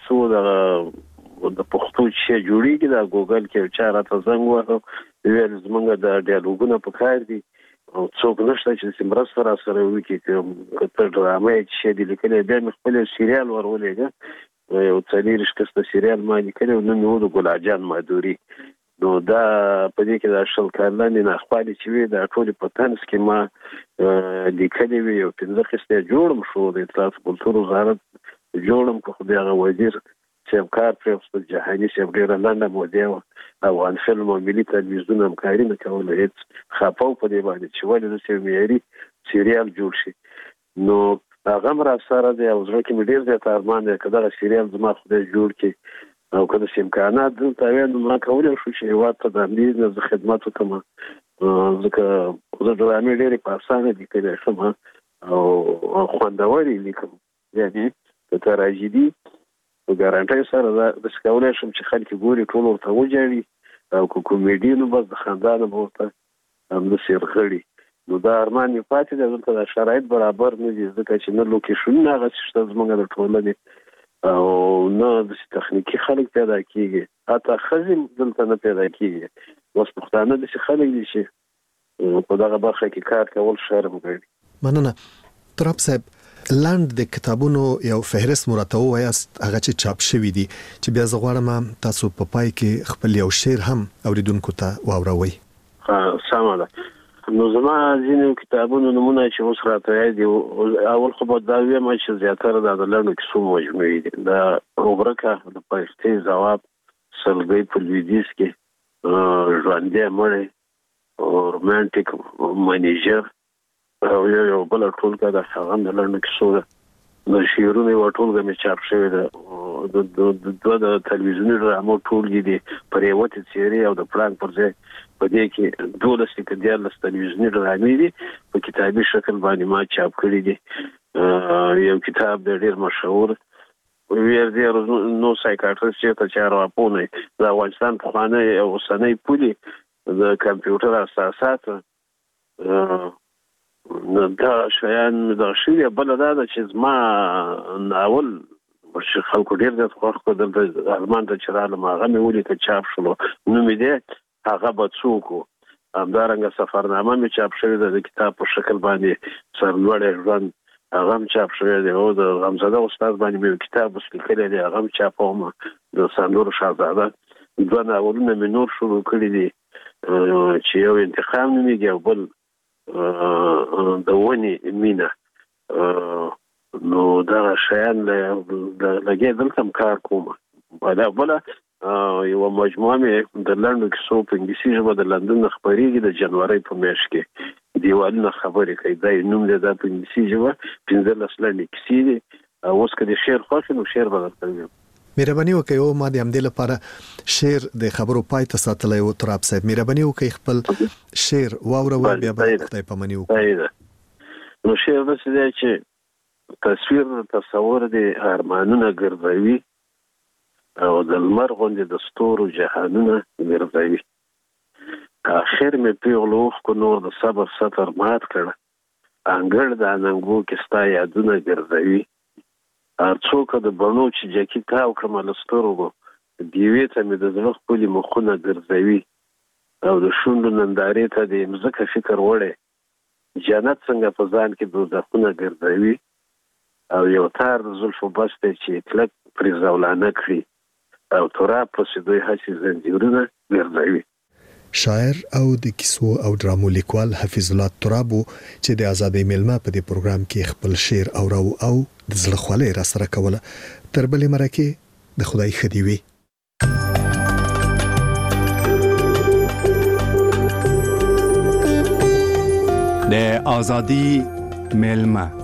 وڅو د پښتو چې جوړیږي د ګوګل کې چا راته زنګ وکړ ویل زمونږ د ډیالوګونه په کار دي او څوک نشته چې مرسته را سره وکړي که ډرامه چې دی لیکلې بیا مې خپل سریال ورولېږه یو څلور کسته سریال ما لیکلی نو مې د ګل جان مادوري. نو دا په دې کې د شل کارلانې نه خپل چې وي د ټول په تنس کې ما لیکلي وي او 15 قسطه جوړم شو د اطلاعات کلتور وزارت جوړم کو خو بیا وزیر چې کار پر جهاني چې ډیر لاندې مودې افغان فلم او ملي تلویزیون همکاري نه کوله هیڅ خپاو په دې باندې چې ولې د سیميري سریال جوړ شي. نو هغه را سره د اوسره کې ډیر زیات ارمان دی کله سریال زما خدای جوړ کړي او کله چې امکانات دلته وي ما کولای شو چې یو ته د دې خدمات وکم ځکه د ډرامې ډېرې په اسانه دي کله شم او خوندوري لیکم یعنی د تراژیدي او ګارانټي سره د کولای شم چې خلک ګوري ټول ورته وځي او کومیډي نو بس د خاندان ورته هم د سیرغړي. نو دا ارمان یې پاتې دی دلته د شرایط برابر نه دي ځکه چې نه لوکیشن نه هغه چې زموږ د ټولنې او نه د تخنیکی خلک پیدا کیږي حتی خزم دلته نه پیدا کیږي. اوس پښتانه د خلک دي چې په دغه برخه کې کار کول شرم کوي. مننه. تراب صاحب لاند د کتابونو یو فهرست مراتب وایست هغه چې چاپ شوی دي چې بیا زغړم تاسو په پای کې خپل یو شعر هم اوریدونکو ته واوروي. سمه ده. نو زما ځینې کتابونو نمونه چې اوس راته دي اول خو به دا ویم چې زیاتره د لنډو کیسو مجموعې دي. د اوبرکه د پښتې ځواب سلګۍ په لویدیځ کې ژوندې مړې او رومانټیک منیجر او یو بل ټولګه د هغه د لنډو کیسو د شعرونو یو ټولګه مې چاپ شوی ده د تلویزیوني ډرامو ټولګې دي پرېوتې څیرې او د پلان پر ځای په دې کې 12 کې د تلویزیوني ډرامې دي په کتابي شکل باندې ما چاپ کړی دي. یو کتاب ډېر مشهور ویر دی نو سایکاټریست چې چارو اپونه د افغانستان په خانه او اوسنۍ پولي د کمپیوټر اساسات دا شیان د شی بل دا چې ما ناول چې خلکو ډیر د خوښ کړل د ارمان ته چراله ما غمه ولې ته چاپ شلو نو مې ده هغه بڅوکو همدارنګه سفرنامه مې چاپ شوی د کتاب په شکل باندې سرلوړ ژوند هغه چاپ شوی دی او د غمزاده استاد باندې مې کتاب ولیکل دی هغه چاپوم د ساندور شاهزاده دوه ناولونه مې نور شروع کړی دي چې یو انتقام نومېږي او بل د ونی مینا. نو دا شیان لګي دلته کار کوم بل یو مجموعه مې د لندن کیسو په انګلیسي ژبه د لندن خبرېږي د جنوري په میاشت کې دیوالونه خبرې کوي دا نوم دی د انګلیسي ژبه 15 لندن کیسې دي اوس کله شعر خوښ نو شعر بدل کوي. مهرباني وکړئ او ما د همدې لپاره شعر د خبرو پای ته ساتلی و. تراب صاحب مهرباني وکړئ خپل شعر واوروئ بیا به خدای پاماني وکړي. نو شعر داسې دی چې تصویر تصور دی ارمانونه ګرځوي او د لمر غوندې د ستورو جهانونه ګرځوي. اخر مې پیغلو خو نور د صبر سطر مات کړه انګړ د اننګو کې ستا یادونه ګرځوي. څوک د بڼو چې جکی تاو کړم له سترګو دیوې ته مې د زړه خپلې مخونه ګرځوي او د شونډو نندارې ته د مځکه فکر وړی جنت څنګه په ځان کې دوزخونه ګرځوي او یو تار د زلفو بس دی چې کلک پرې زولانه کړي او تراب پسې دوی هسې زنځیرونه ګرځوي. شاعر او د کیسو او ډرامو لیکوال حفیظ الله ترابو چې د ازادۍ میلمه په دې پروګرام کې خپل شعر او د زړه خولې را سره کوله. تر بلې مرکه د خدای خدي وي. د ازادۍ میلمه